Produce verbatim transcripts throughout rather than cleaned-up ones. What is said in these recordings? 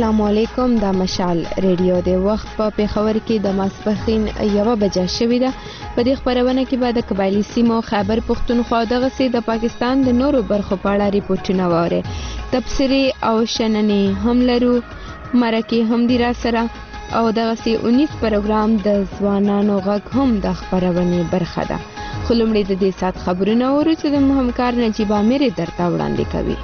السلام علیکم. د مشال ریډیو د وخت په پیښور کې د ماسپښین یوه بجه شوې ده. په دې خبرونه کې به د قبایلي سیمو خیبر پښتونخوا دغسې د پاکستان د نورو برخو په اړه ریپورټونه واورئ. تبصرې او شننې هم لرو، مرکې هم دي را سره، او دغسې اونیس پروګرام د ځوانانو غږ هم د خبرونې برخه ده. خو لومړی د دې ساعت خبرونه اورو چې د همکار نجیب عامر درته وړاندې کوي.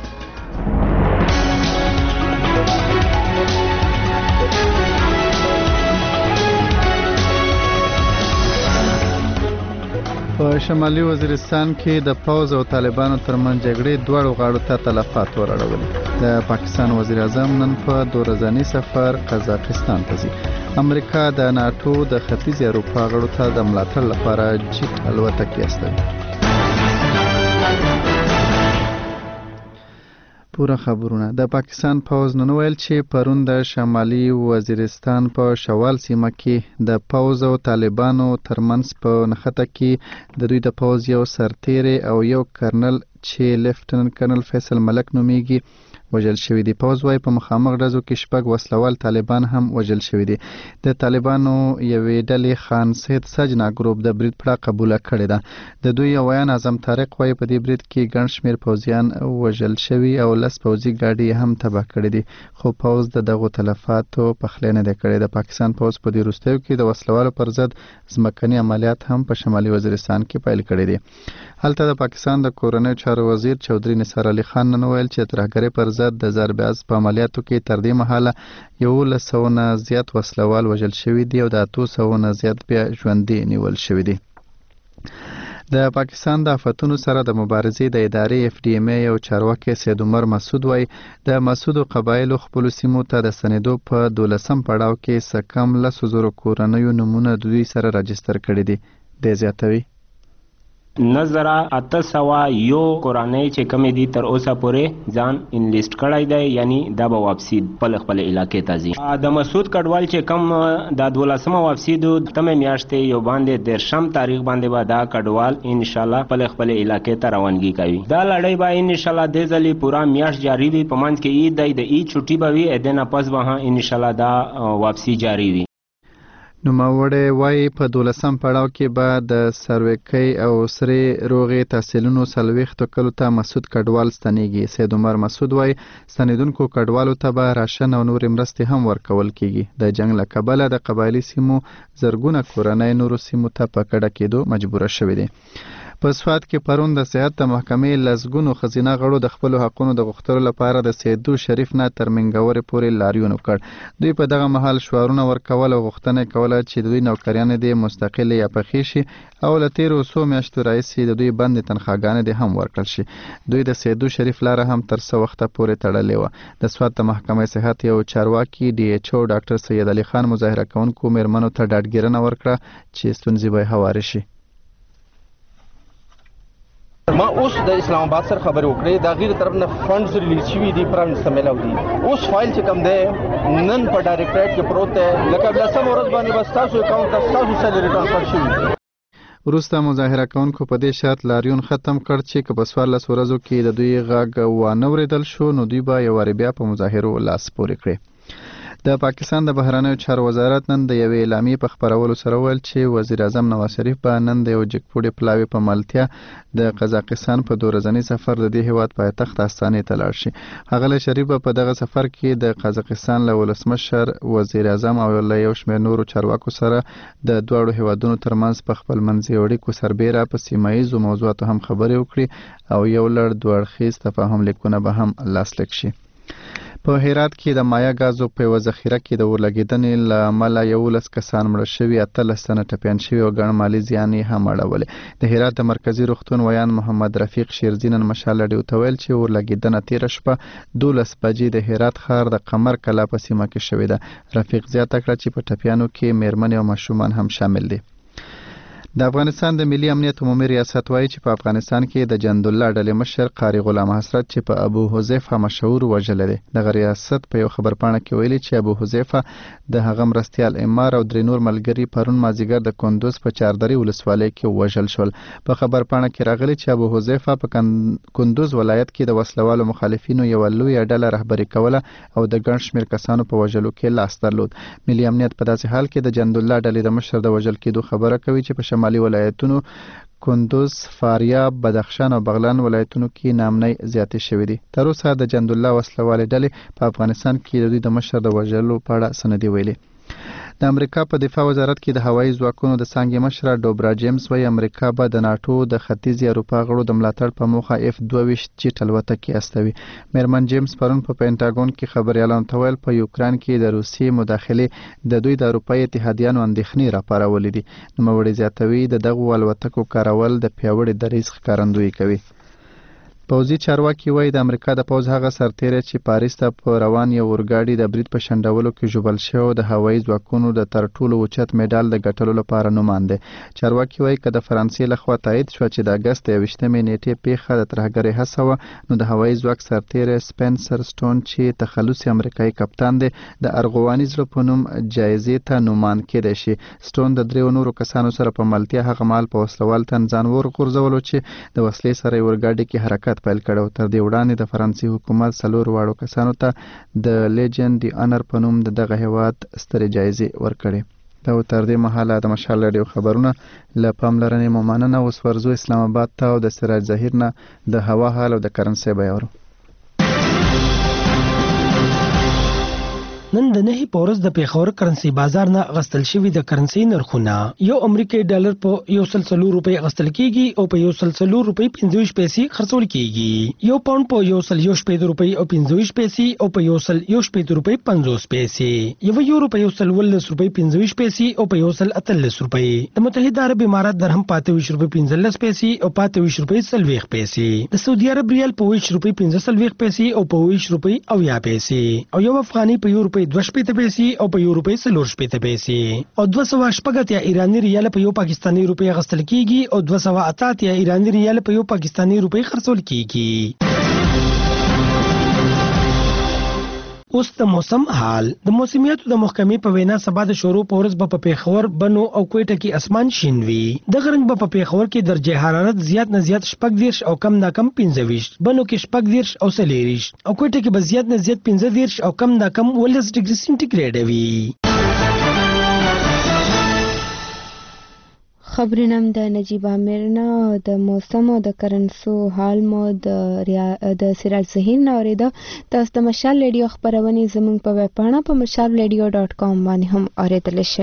په شمالي وزیرستان کې د پوځ او طالبانو ترمنځ جګړې دواړو غاړو ته تلفات ورړولې. د پاکستان وزیر اعظم نن په دوه ورځني سفر قزاقستان ته ځي. امریکا د ناتو د ختیځې اروپا غړو ته د ملاتړ لپاره جیټ الوتکې استوي. پوره خبرونه. د پاکستان پوځ نن ویل چې پرون د شمالي وزیرستان په شوال سیمه کې د پوځ او طالبانو ترمنځ په نښته کې د دوی د پوځ یو سرتیری او یو کرنل چې لیفټننټ کرنل فیصل ملک نومیږي وژل شوی دی. پوځ وايي په مخامخ ډزو کې شپږ وسلوال طالبان هم وژل شوی دي. د طالبانو یوې ډلې خان سید سجنا ګروپ د برید پړه قبوله کړې ده. د دوی ویان اعظم طارق وايي په دې برید کې ګڼ شمېر پوځیان وژل شوي او لس پوځي ګاډي هم تباه کړې دي، خو پوځ د دغو تلفاتو پخلی نه دی کړی. د پاکستان پوځ په دې وروستیو کې د وسلوالو پر ضد ځمکني عملیات هم په شمالي وزیرستان کې پیل کړي دي. هلته د پاکستان د کورنیو چارو وزیر چودھری نثار علي خان نن ویل چې ترهګرۍ پر ضد د ضرباز په عملیاتو کې تر دې مهاله یولس سوه نه زیات وسلوال وژل شوي دي او د اتو سوه نه زیات بیا ژوندي نیول شوي دي. د پاکستان د آفتونو سره د مبارزې د ادارې اف ډي ام ای او چارواکي سید عمر مسعود وايي د مسعودو قبایلو خپلو سیمو ته د ستنېدو په دولسم پړاو کې څه کم لسو زرو کورنیو نومونه د دوی سره راجستر کړي دي. دی زیاتوي نظره اته سوه یو کورنۍ چې کمې دي تر اوسه پورې ځان انلیسټ کړی دی، یعنی دا به واپسي خپل خپل علاقې ته ځي. د مسعود کډوال چې کم د دولسمه واپسي دو تمه میاشتې یو باندې دیرشم تاریخ باندې به دا کډوال انشاءالله خپل خپل علاقې ته روانګي کوي. دا لړۍ به انشاءالله دې ځلې پورا میاشت جاری وي. په منځ کې عید دی، د عید چھټي به وي، د نه پس به انشاءالله دا واپسي جاری وي. نوموړی وايي په دولسم پړاو کې به د سروکۍ او سرې روغې تحصیلونو څلوېښتو کلو ته مسعود کډوال ستنېږي. سید عمر مسعود وايي ستنېدونکو کډوالو ته به راشن او نورې مرستې هم ورکول کېږي. د جنګ له کبله د قبایلي سیمو زرګونه کورنۍ نورو سیمو ته په کډه کېدو مجبوره شوې دي. په سوات کې پرون د صحت د محکمې لسګونو ښځینه غړو د خپلو حقونو د غوښتلو لپاره د سیدو شریف نه تر منګورې پورې لاریون وکړ. دوی په دغه مهال شعارونه ورکول او غوښتنه یې کوله چې د دوی نوکریانې دې مستقلې یا پخې شي او له تېرو څو میاشتو راهیسې د دوی بندې تنخواګانې دې هم ورکړل شي. دوی د سیدو شریف لاره هم تر څه وخته پورې تړلې وه. د سوات د محکمې صحت یو چارواکي ډي ایچ او ډاکټر سید علي خان مظاهره کوونکو میرمنو ته ډاډګیرنه ورکړه چې ستونزې به هوارې شي. ما اوس د اسلام آباد سره خبرې وکړې، د غیر طرف نه فنډز ریلیز شوي دي، پرایم منسټر میلاو دي. اوس فایل چې کوم دی نن په ډایرکټریټ کې پروت دی، لکه لسمه ورځ باندې به ستاسو اکاونټ ته ستاسو سیلري ټرانسفر شوي. وروسته مظاهره کوونکو په دې شرط لاریون ختم کړ چې که په څوارلس ورځو کې د دوی غږ وانه اورېدل شو نو دوی به یو وارې بیا په مظاهرو لاس پورې کړي. د پاکستان د بهرنیو چارو وزارت نن د یوې اعلامیې په خپرولو سره ویل چې وزیر اعظم نواز شریف به نن د یو جګپوړي پلاوي په ملتیا د قزاقستان په دوه ورځني سفر د دې هیواد پایتخت استانې ته لاړ شي. ښاغلی شریف به په دغه سفر کې د قزاقستان له ولسمشر، وزیر اعظم او له یو شمېر نورو چارواکو سره د دواړو هیوادونو ترمنځ په خپلمنځي اړیکو سربیره په سیمه ییزو موضوعاتو هم خبرې وکړي او یو لړ دوه اړخیز تفاهم لیکونه به هم لاسلیک شي. په هرات کې د مایا ګازو په یوه ذخیره کې د اورلګېدنې له امله یولس کسان مړه شوي، اتلس تنه ټپیان شوي او ګڼ مالي زیان یې هم اړولی. د هرات د مرکزي روغتون ویان محمد رفیق شیرزي نن مشال راډیو ته ویل چې اورلګېدنه تېره شپه دولس بجې د هرات ښار د قمر کلا په سیمه کې شوې ده. رفیق زیاته کړه چې په ټپیانو کې میرمنې او ماشومان هم شامل دي. د افغانستان د ملي امنیت عمومي ریاست وایي چې په افغانستان کې د جندالله ډلې مشر قاری غلام حسرت چې په ابو حذیفه مشهور وژلی دی. دغه ریاست په یو خبرپاڼه کې ویلي چې ابو حذیفه د هغه مرستیال عمار او درې نور ملګري پرون مازدیګر د کندوز په چاردرې ولسوالۍ کې وژل شول. په خبرپاڼه کې راغلي چې ابو حذیفه په کندوز ولایت کې د وسلوالو مخالفینو یوه لویه ډله رهبري کوله او د ګڼ شمېر کسانو په وژلو کې لاس درلود. ملي امنیت په داسې حال کې د جندالله ډلې د مشر د وژل کېدو خبره کوي چې په شمالي ولایتونو کندوز، فاریاب، بدخشان او بغلان ولایتونو کې نامنۍ زیاتې شوې دي. تر اوسه د جندالله وسلوالې ډلې په افغانستان کې د دوی د مشر د وژلو په اړه څه نه دي ویلي. د امریکا په دفاع وزارت کې د هوایي ځواکونو د څانګې مشره ډوبرا جیمز وایي امریکا به د ناټو د ختیځې اروپا غړو د ملاتړ په موخه اف دوه ویشت جیټ الوتکې استوي. میرمن جیمز پرون په پینټاګون کې خبریالانو ته ویل په یوکران کې د روسیې مداخلې د دوی د اروپایي اتحادیانو اندېښنې راپارولې دي. نوموړی زیاتوي د دغو الوتکو کارول د پیاوړي دریځ ښکارندویي کوي. پوځي چارواکي وایي د امریکا د پوځ هغه سرتیری چې پاریس ته په روان یو اورګاډي د برید په شنډولو کې ژوبل شوی د هوایي ځواکونو د تر ټولو اوچت میډال د ګټلو لپاره نومان دی. چارواکي وایي که د فرانسې لخوا تایید شوه چې د اګست د یوویشتمې نیټې پیښه د ترهګرۍ هڅه وه نو د هوایي ځواک سرتیری سپنسر سټون چې تخلصي امریکایي کپتان دی د ارغواني زړه په نوم جایزې ته نومان کېدی شي. سټون د دریو نورو کسانو سره په ملتیا هغه مهال په وسلوال تن ځان ورغورځولو چې د وسلې سره یې اورګاډي کې حرکت پیل کړو. تر دې وړاندې د فرانسې حکومت څلور واړو کسانو ته د لیجن دی آنر په نوم د دغه هیواد سترې جایزې ورکړې. دا تر دې مهاله د مشال رادیو خبرونه له پاملرنې مو مننه. اوس ورځو اسلام آباد ته او د سراج ظهیر نه د هوا حال او د کرنسۍ بیه اورو. نن د نهي پورز د پیښور کرنسي بازار نه غستل شوی د کرنسي نرخونه یو امریکایي ډالر په یو سل څلور روپۍ غستل کیږي او په یو سل څلور روپۍ پنځه ویشت پیسې خرڅول کیږي. یو پاوند په یو سل یو شپږ روپۍ او پنځه ویشت پیسې او په یو سل یو شپږ روپۍ پنځوس پیسې. یو یورو په یو سل ولس روپۍ پنځه ویشت پیسې او په یو سل اتلس روپۍ. د متحده عرب امارات درهم پاته ویشت روپۍ پنځلس پیسې او پاته ویشت روپۍ څلوېښت پیسې. د سعودي عرب ریال په ویشت روپۍ پنځه څلوېښت پیسې او په ویشت روپۍ اویا پیسې او یو افغاني په یو روپۍ دوه شپېته پیسې او په یو روپۍ څلور شپېته پیسې او دوه سوه شپږ اتیا ایراني ریال په یو پاکستاني روپۍ اخیستل کیږي او دوه سوه اته اتیا ایراني ریال په یو پاکستاني روپۍ خرڅول کیږي. اوس د موسم حال. د موسمیاتو د محکمې په وینا سبا د شروع په ورځ به په پیښور، بنو او کوټه کې اسمان شین وي. دغه رنګ به په پیښور کې درجه حرارت زیات نه زیات شپږ دیرش او کم نه کم پنځه ویشت، بنو کې شپږ دیرش او څلېرویشت او کوټه کې به زیات نه زیات پنځه دیرش او کم نه کم اوولس ډګري سینټیګریډ وي. خبرونه د نجیب عامر نه د موسم او د کرنسو حال مو د ریا د سراج ظهیر نه اوریده. تاسو د مشال ریډیو خبرونه زموږ په ویب پاڼه په مشال ریډیو ډاٹ کام باندې هم اوریدلی شئ.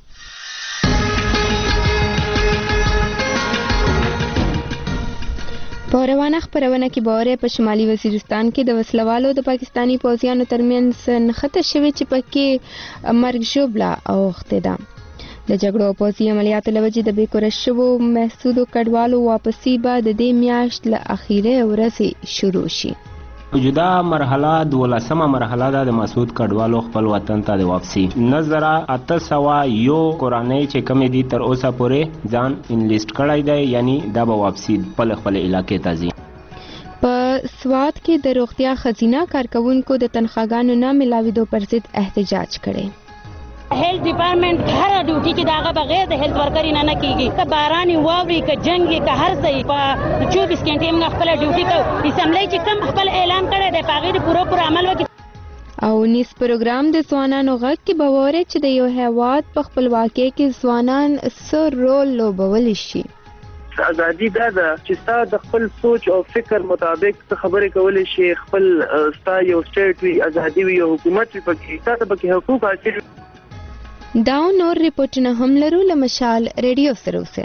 په روانه خبرونه کې به اورئ په شمالي وزیرستان کې د وسلوالو د پاکستاني پوځیانو ترمنځ نښته شوې چې پکې مرګ ژوبله اوښتې ده. د جګړو او پوځي عملیاتو له وجې د بېکوره شوو محسودو کډوالو واپسي به د دې میاشت له اخیرې ورځې شروع شي. موجوده مرحله دولسمه مرحله ده د مسعود کډوالو خپل وطن ته د واپسي. نه زره اته سوه یو کورنۍ چې کمې دي تر اوسه پورې ځان انلیسټ کړی دی، یعنی دا به واپسي خپل خپل علاقې ته ځي. په سوات کې د روغتیا خزینه کارکونکو د تنخواګانو نه میلاوېدو پر ضد احتجاج کړی. هیلث ډپارټمنټ هر ډیوټي کې داغه بغیر د هیلث ورکر نه نه کیږي. که باران واوري که جنگ که هر ځای په چوبیس غنټې موږ خپل ډیوټي کوو. اسمبلی چې کم خپل اعلان کړی دی په هغې د پوره پوره عمل وکړي. او نیس پروګرام د ځوانانو غږ کې به واورئ چې د یو هیواد په خپلواکۍ کې ځوانان څه رول لوبولی شي. ازادي دا ده چې ستا د خپل سوچ او فکر مطابق څه خبرې کولی شي، خپل ستا یو سټیټ وي، ازادي وي، یو حکومت وي، پکې ستا ته پکې حقوق حاصل وي. دا نور ریپورټونه هم لرو له مشال ریډیو سره اوسئ.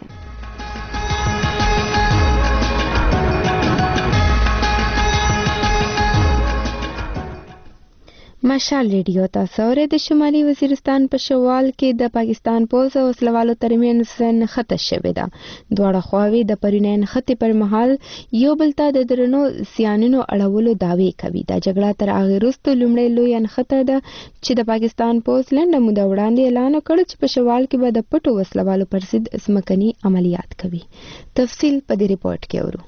مشال ریډیو تاسو اورئ. د شمالي وزیرستان په شوال کې د پاکستان پوځ او وسلوالو ترمنځ نښته شوې ده. دواړه خواوې د پرونۍ نښتې پر مهال یو بل ته د درنو زیانونو اړولو دعوې کوي. دا جګړه تر هغې وروسته لومړۍ لویه نښته ده چې د پاکستان پوځ لنډه موده وړاندې اعلان وکړ چې په شوال کې به د پټو وسلوالو پر ضد ځمکني عملیات کوي. تفصیل په دې ریپورت کې اورو.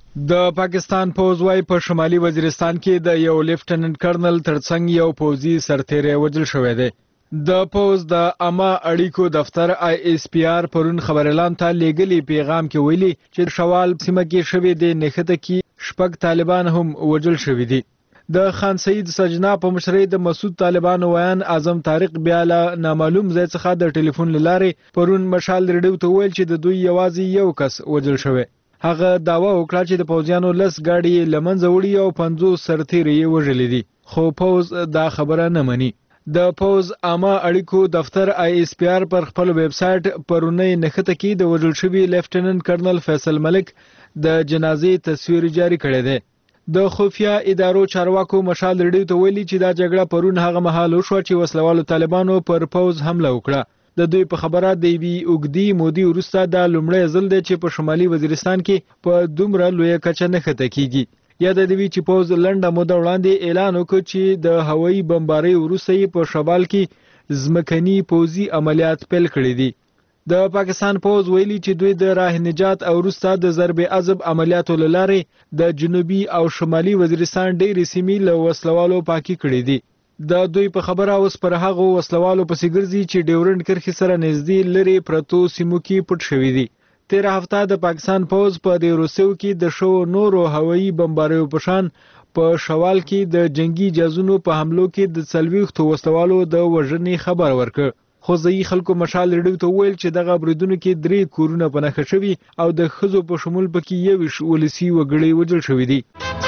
د پاکستان پوځ وايي په شمالي وزیرستان کې د یو لیفټننټ کرنل ترڅنګ یو پوځي سرتیری وژل شوی دی. د پوځ د عامه اړیکو دفتر آی ایس پی آر پرون خبريالان ته لیږلي پیغام کې ویلي چې شوال سیمه کې شوې د نښته کې شپږ طالبان هم وژل شوي دي. د خان سعید سجنا په مشرۍ د مسعود طالبان ویان اعظم طارق بیا له نامعلوم ځای څخه د ټلیفون لارې پرون مشال ریډیو ته ویل چې د دوی یوازې یو کس وژل شوی. هغه داوا وکړه چې د پوځیانو لس گاډي لمنځه وړي او پنځوس سرتیري وژلې دي، خو پوځ دا خبره نه مني. د پوځ عامه اړیکو دفتر آی ایس پی آر پر خپل ویب سټ پرونی نښته کې د وژل شوي لیفټننټ کرنل فیصل ملک د جنازې تصویر جاری کړی دی. د خفیه ادارو چارواکو مشال ریډیو ته ویلي چې دا جګړه پرون هغه مهال وشوه چې وسلوالو طالبانو پر پوځ حمله وکړه. د دوی په خبره د یوې اوږدې مودې وروسته دا لومړی ځل دی چې په شمالي وزیرستان کې په دومره لویه کچه نښته کیږي. یاده دې وي چې پوځ لنډه موده وړاندې اعلان وکړ چې د هوایي بمبارۍ وروسته یې په شمال کې ځمکني پوځي عملیات پیل کړي دي. د پاکستان پوځ ویلي چې دوی د راه نجات او وروسته د ضرب عذب عملیاتو له لارې د جنوبي او شمالي وزیرستان ډېرې سیمې له وسلوالو پاکي کړي دي. د دوی په خبره اوس پر هغو وسلوالو پسې ګرځي چې ډیورنډ کرښې سره نږدې لرې پرتو سیمو کې پټ شوي دي. تیره هفته د پاکستان پوځ په دې روسیو کې د شو نورو هوایي بمباریو په شان په شوال کې د جنگي جهازونو په حملو کې د څلوېښتو وسلوالو د وژنې خبر ورکړ. خو ځایي خلکو مشال ریډیو ته وویل چې دغه بریدونو کې درې کورونه په نښه شوي او د ښځو په شمول پکې یوویشت ولسي وګړي وژل شوي دي.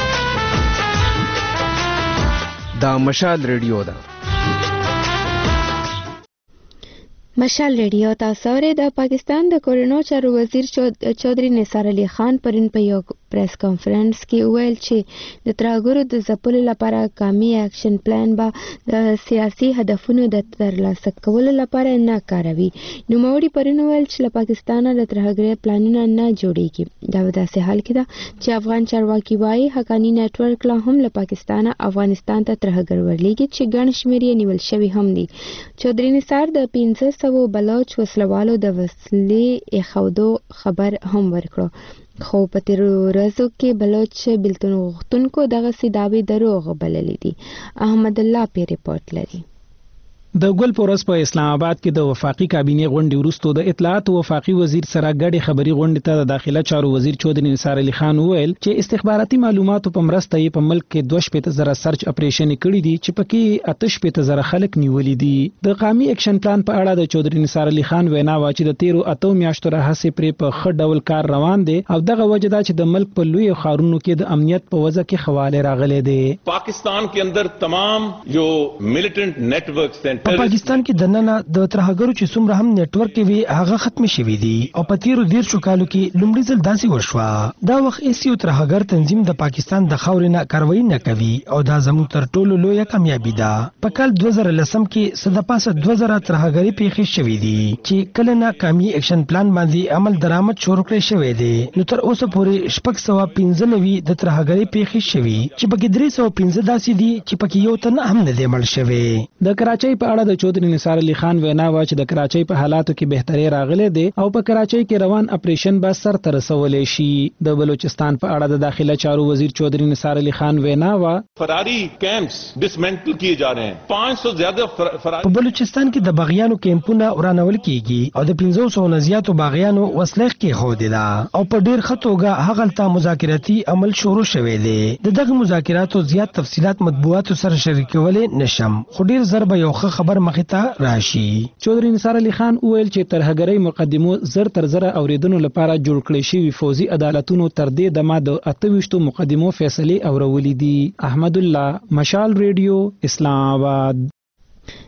دا مشال ریډیو ده. مشال ریډیو تاسو اورئ. د پاکستان د کورونو چارو وزیر چودھری نثار علي خان پرون په یو پریس کانفرنس کې ویل چې د ترهګرو د ځپلو لپاره قومي اکشن پلان به د سیاسي هدفونو د ترلاسه کولو لپاره نه کاروي. نوموړي پرون ویل چې له پاکستانه د ترهګرۍ پلانونه نه جوړیږي. دا په داسې حال کې ده چې افغان چارواکي وایي حقاني نیټورک لا هم له پاکستانه افغانستان ته ترهګر ورلیږي چې ګڼ شمېر یې نیول شوي هم دي. چودھری نثار د پنځه سوو بلوچ وسلوالو د وسلې ایښودو خبر هم ورکړو، خو په تیرو ورځو کې بلوچ بیلتون غوښتونکو دغسې دعوې دروغ بللې دي. احمد الله پې ریپورټ لري. د ګل پورس په اسلام آباد کې د وفاقي کابینې غونډې وروسته د اطلاعات او وفاقي وزیر سره ګډې خبري غونډې ته د داخله چارو وزیر چودھری نثار علي خان وویل چې استخباراتي معلوماتو په مرسته یې په ملک کې دوه شپېته زره سرچ اپریشن کړي دي چې پکې اته شپېته زره خلک نیولي دي. د قومي اکشن پلان په اړه د چودھری نثار علي خان وینا وا چې د تیرو اتو میاشتو راهیسې پرې په ښه ډول کار روان دی او دغه وجه دا چې د ملک په لوی ښارونو کې د امنیت په وجه کې خواله راغلي دي. پاکستان کې اندر تمام جو ملیټنٹ نیټ ورکس په پاکستان کې د نن د ترهګرو چې څومره هم نیټورک وي هغه ختم شوي دي او په تیرو دیرشو کالو کې لومړي ځل داسې وشوه. دا وخت هیڅ یو ترهګر تنظیم د پاکستان د خاورې نه کاروایی نه کوي او دا زموږ تر ټولو لویه کامیابي ده. په کال دوه زره لسم کې څه د پاسه دوه زره ترهګري پیښې شوي دي چې کله نه قومي اکشن پلان باندې عمل درآمد شروع کړی شوی دی. نو تر اوسه پورې شپږ سوه پنځه نوي د ترهګري پیښې شوي چې پکې درې سوه پنځه داسې دي چې پکې یو تن هم نه دی مړ شوی. د کراچۍ په اړه د چودھری نثار علي خان وینا وا چې د کراچۍ په حالاتو کې بهتري راغلي دي او په کراچۍ کې روان اپریشن به سر ته رسولې شي. د بلوچستان په اړه د داخله چارو وزیر چودھری نثار علي خان وینا وا فراری کیمپس ډسمنټل کیے جا رہے ہیں. پانچ سو زیاده په بلوچستان کې د باغیانو کیمپونه ورانول کیږي او د پنځه سوو نه زیاتو باغیانو وسلې کې خودي ده او په ډیر خطوګه هغه ته مذاکراتي عمل شروع شوی دی. د دغه مذاکراتو زیات تفصيلات مطبوعاتو سره شریکولې نشم خو ډیر ضرب یو خبر مخې ته راشي. چودھری نثار علي خان وویل چې ترهګرۍ مقدمو زر تر زره اوریدنو لپاره جوړ کړی شوي فوزي عدالتونو تر دې دمه د اته ویشتو مقدمو فیصلې اورولې دي. احمد الله، مشال ریډیو، اسلام آباد.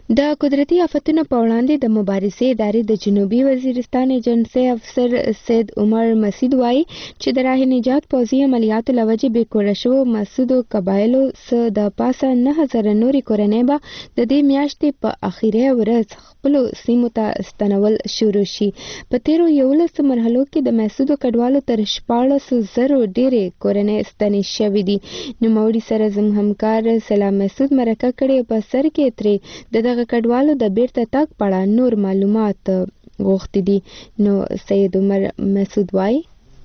د قدرتي آفتونو په وړاندې د مبارزې ادارې د جنوبي وزیرستان ایجنسي افسر سید عمر مسعود وایي چې د راه نجات پوځي عملیاتو له وجې بېکوره شوو مسعودو قبایلو څخه د پاسه نه زره نورې کورنۍ به د دې میاشتې په اخیری ورځ خپلو سیمو ته ستنول شروع شي. په تیرو یولسو مرحلو کې د مسعودو کډوالو تر شپاړسو زرو ډېرې کورنۍ ستنې شوې دي. نوموړي سره زموږ همکار سلام مسعود مرکه کړې په سر کې ترې د دغه کډوالو د بیرته تګ په اړه نور معلومات غوښتي دي. نو سید عمر مسعود وایي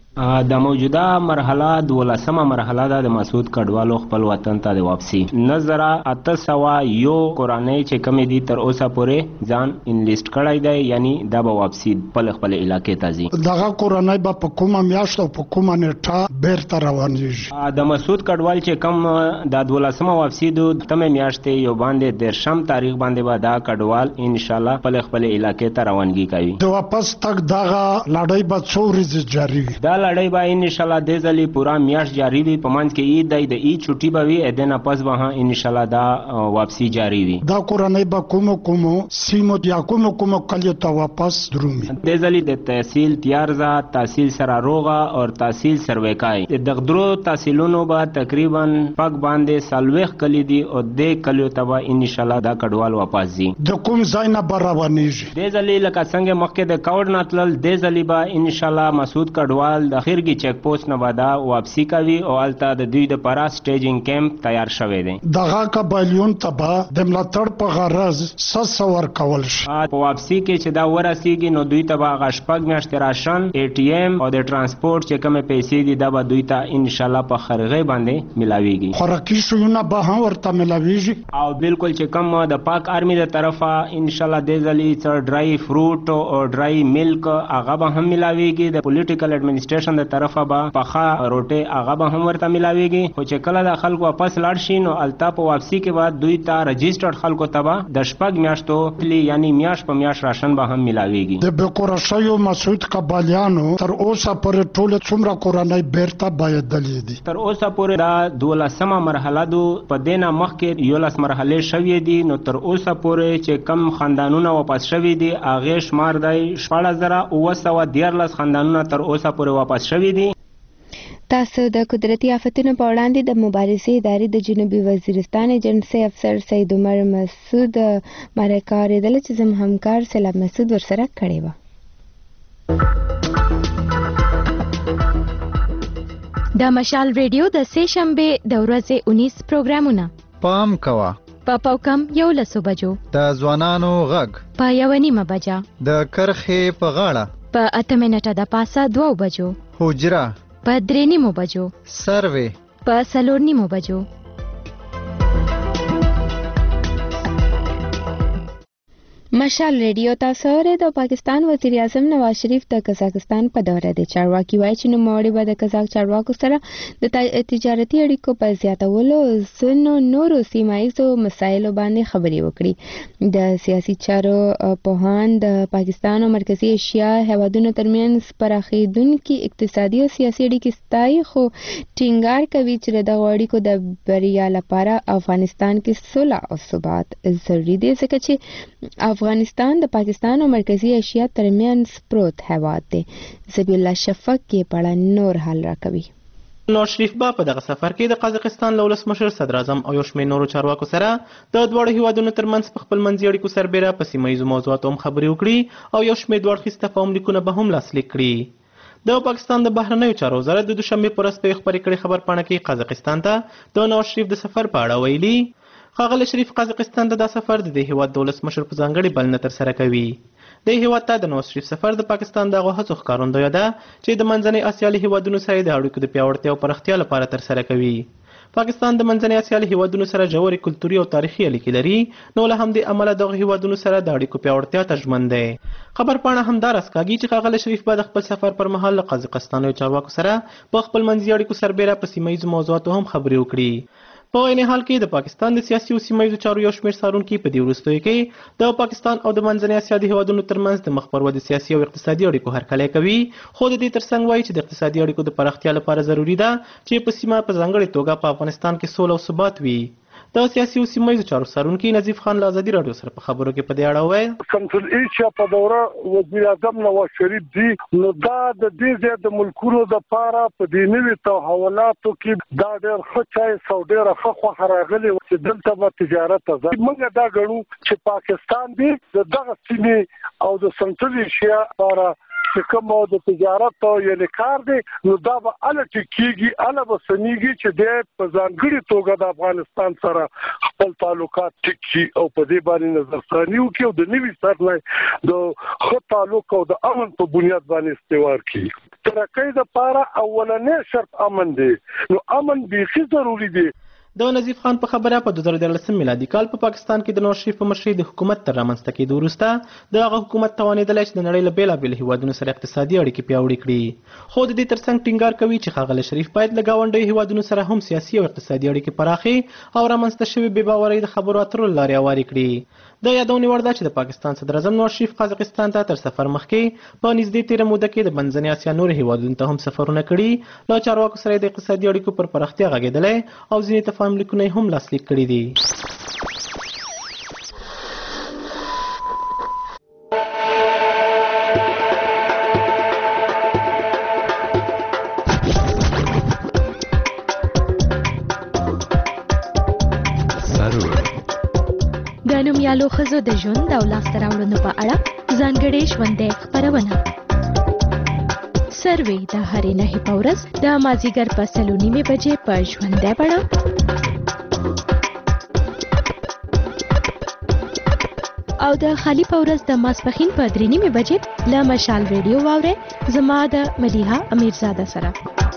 د موجوده مرحله دولسمه مرحله ده د مسعود کډوالو خپل وطن ته د واپسی. نظر اته سوه یو کورنۍ چې کمې دي تر اوسه پورې ځان انلیست کړی دی، یعنی دا به واپسی خپل خپل علاقې ته ځي. دغه کورنۍ به په کومه میاشت او په کومه نیټه بیرته روانېږي؟ د مسعود کډوال چې کم د دولسمه واپسی دو تمه میاشتې یو باندې دیرشم تاریخ باندې به دا کډوال انشاءالله خپل خپل علاقې ته روانګي کوي. د واپس تګ دغه لړۍ به څو ورځې جاري وي؟ دا لړۍ به انشاءالله دې ځلې پوره میاشت جاري وي. په منځ کې عید دی، د عید چھټي به وي، د نه پس به انشاءالله دا واپسی جاري وي. دا کورنۍ به کومو کومو سیمو یا کومو کومو کلیو ته واپس درومي؟ دې ځلې د تحصیل تیارزه، تحصیل سراروغه او تحصیل سرویکای د درو تحصیلونو به تقریبا پک باندې سالويخ کلی دي او دې کلیو ته به انشاءالله دا کډوال واپس ځي. د کوم ځای نه به روانېږي؟ دې ځلې لکه څنګه مخکې د کاوډ نه تلل، دې ځلې به انشاءالله مسعود کډوال د خیرګي چیک پوسټ نه بعد واپسی کوي او الته د دوی د پارا سټیجینګ کیمپ تیار شوی دی. دغه قبایلیون ته به د ملاتړ په غرض څه ورکول شي؟ په واپسی کې چې دا ورسیږي نو دوی ته به هغه شپږ میاشتې راشن، ای ټي ایم او د ترانسپورت چې کومې پیسې دي دا به دوی ته انشاءالله په خرغې باندې ملاویږي. خوراکي شیونه به هم ورته ملاویږي او بالکل چې کوم د پاک آرمي د طرفه انشاءالله دې ځلې څه ډرای فروټ او ډرای ملک هغه به هم ملاویږي. د پولیټیکل اډمنسټریشن د طرفه به پخا روټي هغه به هم ورته ملاویږي. خو چې کله د خلکو واپس لاړ شي نو التا په واپسی کې بعد دوی ته رجسټرډ خلکو ته به د شپږ میاشتو یعنی میاش په میاش راشن به هم ملاویږي. د بکوره شویو مسعود قبالیانو تر اوسه پورې ټول څومره کورنۍ بیرته بایدلې دي؟ تر اوسه پورې دا دولسمه مرحله دو په دینه مخکې یولس مرحله شوې دي. نو تر اوسه پورې چې کم خاندانونه واپس شوي دي هغه شمار دی شپږ زره اوه سوه دیارلس خاندانونه تر اوسه پورې واپس شوي دي. تاسو د قدرتي آفتونو په وړاندې د مبارزې ادارې د جنوبي وزیرستان ایجنسي افسر سید عمر مسعود مرکه اورېدله چې زموږ همکار سلام مسعود ورسره کړې وه. د مشال ریډیو د سې شنبې د ورځې اونیس پروګرامونه پام کوه په پاوکم یولسو بجو، د ځوانانو غږ په یوه نیمه بجه، د کرښې په غاړه په اته منټه د پاسه دوه بجو، حجره په درې نیمو بجو، سروې په څلور نیمو بجو. مشال ریډیو تاسو اورئ. د پاکستان وزیر اعظم نواز شریف د قزاقستان په دوره دی. چارواکي وایي چې نوموړي به د قزاق چارواکو سره د تجارتي اړیکو په زیاتولو او ځینو نورو سیمه ییزو مسایلو باندې خبرې وکړي. د سیاسي چارو پوهان د پاکستان او مرکزي ایشیا هیوادونو ترمنځ پراخېدونکي اقتصادي او سیاسي اړیکې ستایي، خو ټینګار کوي چې د دغو اړیکو د بریا لپاره افغانستان کې صلح او ثبات ضروري دی، ځکه چې افغانستان د پاکستان او مرکزي ایشیا ترمنځ پروت هیواد دی. زبی الله شفق کې پړه نور حل راکوي. نواز شریف به په دغه سفر کې د قزاقستان له ولسمشر صدر اعظم او یو شمېر نورو چارواکو سره د دواړو هیوادونو ترمنځ په خپل منځي اړیکو سربیره په سیمه ییزو موضوعاتو هم خبرې وکړي او یو شمېر دوه اړخیز تفاهم لیکونه به هم لاسلیک کړي. د پاکستان د بهرنیو چارو وزارت د دوشنبې په ورځ په یوه خپرې کړې خبرپاڼه کې قزاقستان ته د نواز شریف د سفر په اړه ویلي. ښاغلی شریف قزاقستان ته دا سفر د دې هیواد د ولسمشر په ځانګړې بلنه ترسره کوي. دې هیواد ته د نواز شریف سفر د پاکستان د هغو هڅو ښکارندویه ده چې د منځنۍ اسیا له هیوادونو سره د اړیکو د پیاوړتیا او پراختیا لپاره ترسره کوي. پاکستان د منځنۍ اسیا له هیوادونو سره ژورې کلتوري او تاریخي اړیکې لري، نو له همدې امله دغو هیوادونو سره د اړیکو پیاوړتیا ته ژمن دی. خبرپاڼه همدا راز کاږي چې ښاغلی شریف به د خپل سفر پر مهال له قزاقستانیو چارواکو سره په خپل منځي اړیکو سربیره په سیمه ییزو موضوعاتو هم خبرې وکړي. په عین حال کې د پاکستان د سیاسي او سیمه ییزو چارو یو شمېر څارونکي په دې وروستیو کې د پاکستان او د منځنۍ اسیا د هیوادونو ترمنځ د مخ پر ودې سیاسي او اقتصادي اړیکو هرکلی کوي، خو د دې ترڅنګ وایي چې د اقتصادي اړیکو د پراختیا لپاره ضروري ده چې په سیمه په ځانګړې توګه په افغانستان کې سوله او ثبات وي. د سیاسي او سیمه ییزو چارو څارونکي نظیف خان له ازادي راډیو سره په خبرو کې په دې اړه وویل سنټرل ایشیا په دوره وزیر اعظم نواز شریف دی نو دا د دې ځای د ملکونو د پاره په دې نوي تحولاتو کې دا ډېر ښه چای سو ډېره ښه خوښه راغلې چې دلته به تجارت ازاد موږ دا ګڼو چې پاکستان دی د دغه سیمې او د سنټرل ایشیا لپاره چې کوم د تجارت او یعنی کار دی نو دا به اله ټکیږي اله به سنيږي چې د په ځانګړي توګه د افغانستان سره خپل تعلقات ټکی او په دې باندې نظرثاني وکړي او د نوي سرلای د خو تعلق او د امن په بنیاد باندې استوار کړي ترکه د پاره اولنې شرط امن دی نو امن بیخي ضروری دی د نظیف خان په خبره په دوه زره دیارلسم میلادي کال په پاکستان کې د نواز شریف په مشرۍ د حکومت تر رامنځته کېدو وروسته د هغه حکومت توانېدلی چې د نړۍ له بېلابېلو هیوادونو سره اقتصادي اړیکې پیاوړې کړي خو د دې ترڅنګ ټینګار کوي چې ښاغلی شریف باید له ګاونډیو هیوادونو سره هم سیاسي او اقتصادي اړیکې پراخې او رامنځته شوې بې باورۍ د خبرو اترو له لارې هوارې کړي د یادونې وړ ده چې د پاکستان صدراعظم نواز شریف قازقستان ته تر سفر مخکې په نږدې تېره موده کې د منځنۍ اسیا نورو هیوادونو ته هم سفرونه کړي له چارواکو سره د اقتصادي اړیکو پر پراختیا غږېدلی او ځینې تفاهم لیکونه یې هم لاسلیک کړي دي د نومیالو ښځو د ژوند او لاسته راوړنو په اړه ځانګړې ژوندۍ خپرونه سروې د هرې نهۍ په ورځ د مازدیګر په سلو نیمې بجې په ژوندۍ بڼه او د خالي په ورځ د ماسپښین په درې نیمې بجې له مشال ریډیو واورئ زما د مدیحه امیرزاده سره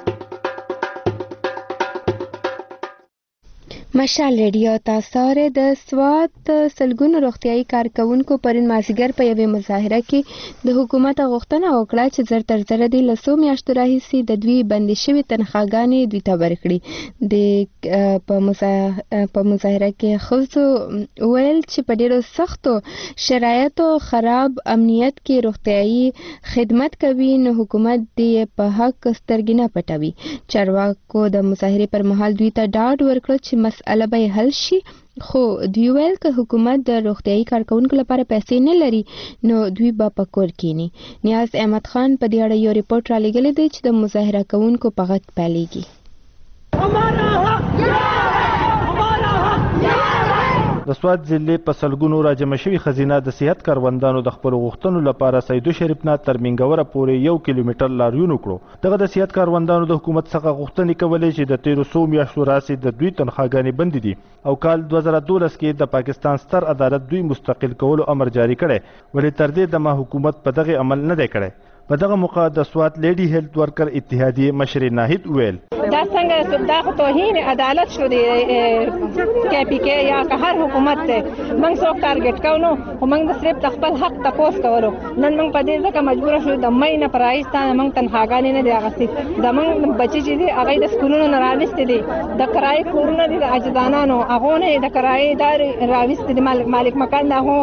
مشال ریډیو تاسو د سوات سلګونو روغتيایي کارکونکو پرون مازیګر په یوې مظاهره کې د حکومت غوښتنه وکړه چې زر تر زر د لسو میاشتو راهیسې د دوی بندي شوي تنخواګانې دوی ته ورکړي د په مظاهره کې ښځو ویل چې په ډېرو سختو شرایطو خراب امنیت کې روغتيایي خدمت کوي نو حکومت دې په حق سترګې نه پټوي چارواکو د مظاهرې پر مهال دوی ته ډاډ ورکړ چې مسأله به حل شي خو دوی ویل که حکومت د روغتيایي کارکونکو لپاره پیسې نه لري نو دوی به په کور کینی نیاز احمد خان په دې اړه یو ریپورت را لېږلی دی چې د مظاهره کوونکو په غږ پیلېږي د سوات ضلع په سلګونو راجمع شوي خزینه د صحت کاروندانو د خپلو غوښتنو لپاره سیدو شریف نه تر منګوره پورې یو کیلومتر لاریون وکړو دغه د صحت کاروندانو د حکومت څخه غوښتنې کولې چې د تیرو څو میاشتو راسې د دوی تنخواګانې بندې دي او کال دوه زره دولس کې د پاکستان ستر عدالت دوی مستقل کولو امر جاری کړی ولې تر دې دمه حکومت په دغه عمل نه دی کړی په دغه موقع د سوات لیډي هیلث ورکر اتحادیې مشر ناهید ویل دا څنګه دا خو توهین عدالت شو دی کې پی کې یا که هر حکومت ته موږ څوک ټارګټ کوو نو موږ د صرف خپل حق تپوس کولو نن موږ په دې ځکه مجبور شو د مې نه پرایستانه موږ تنخواګانې نه دی اغستې د موږ بچی چې دی هغه د سکولونو نه راوستي دي د کرای کورونه دي د اجدانانو هغه نه د کرای دار راوستي دي مالک مکان دا هو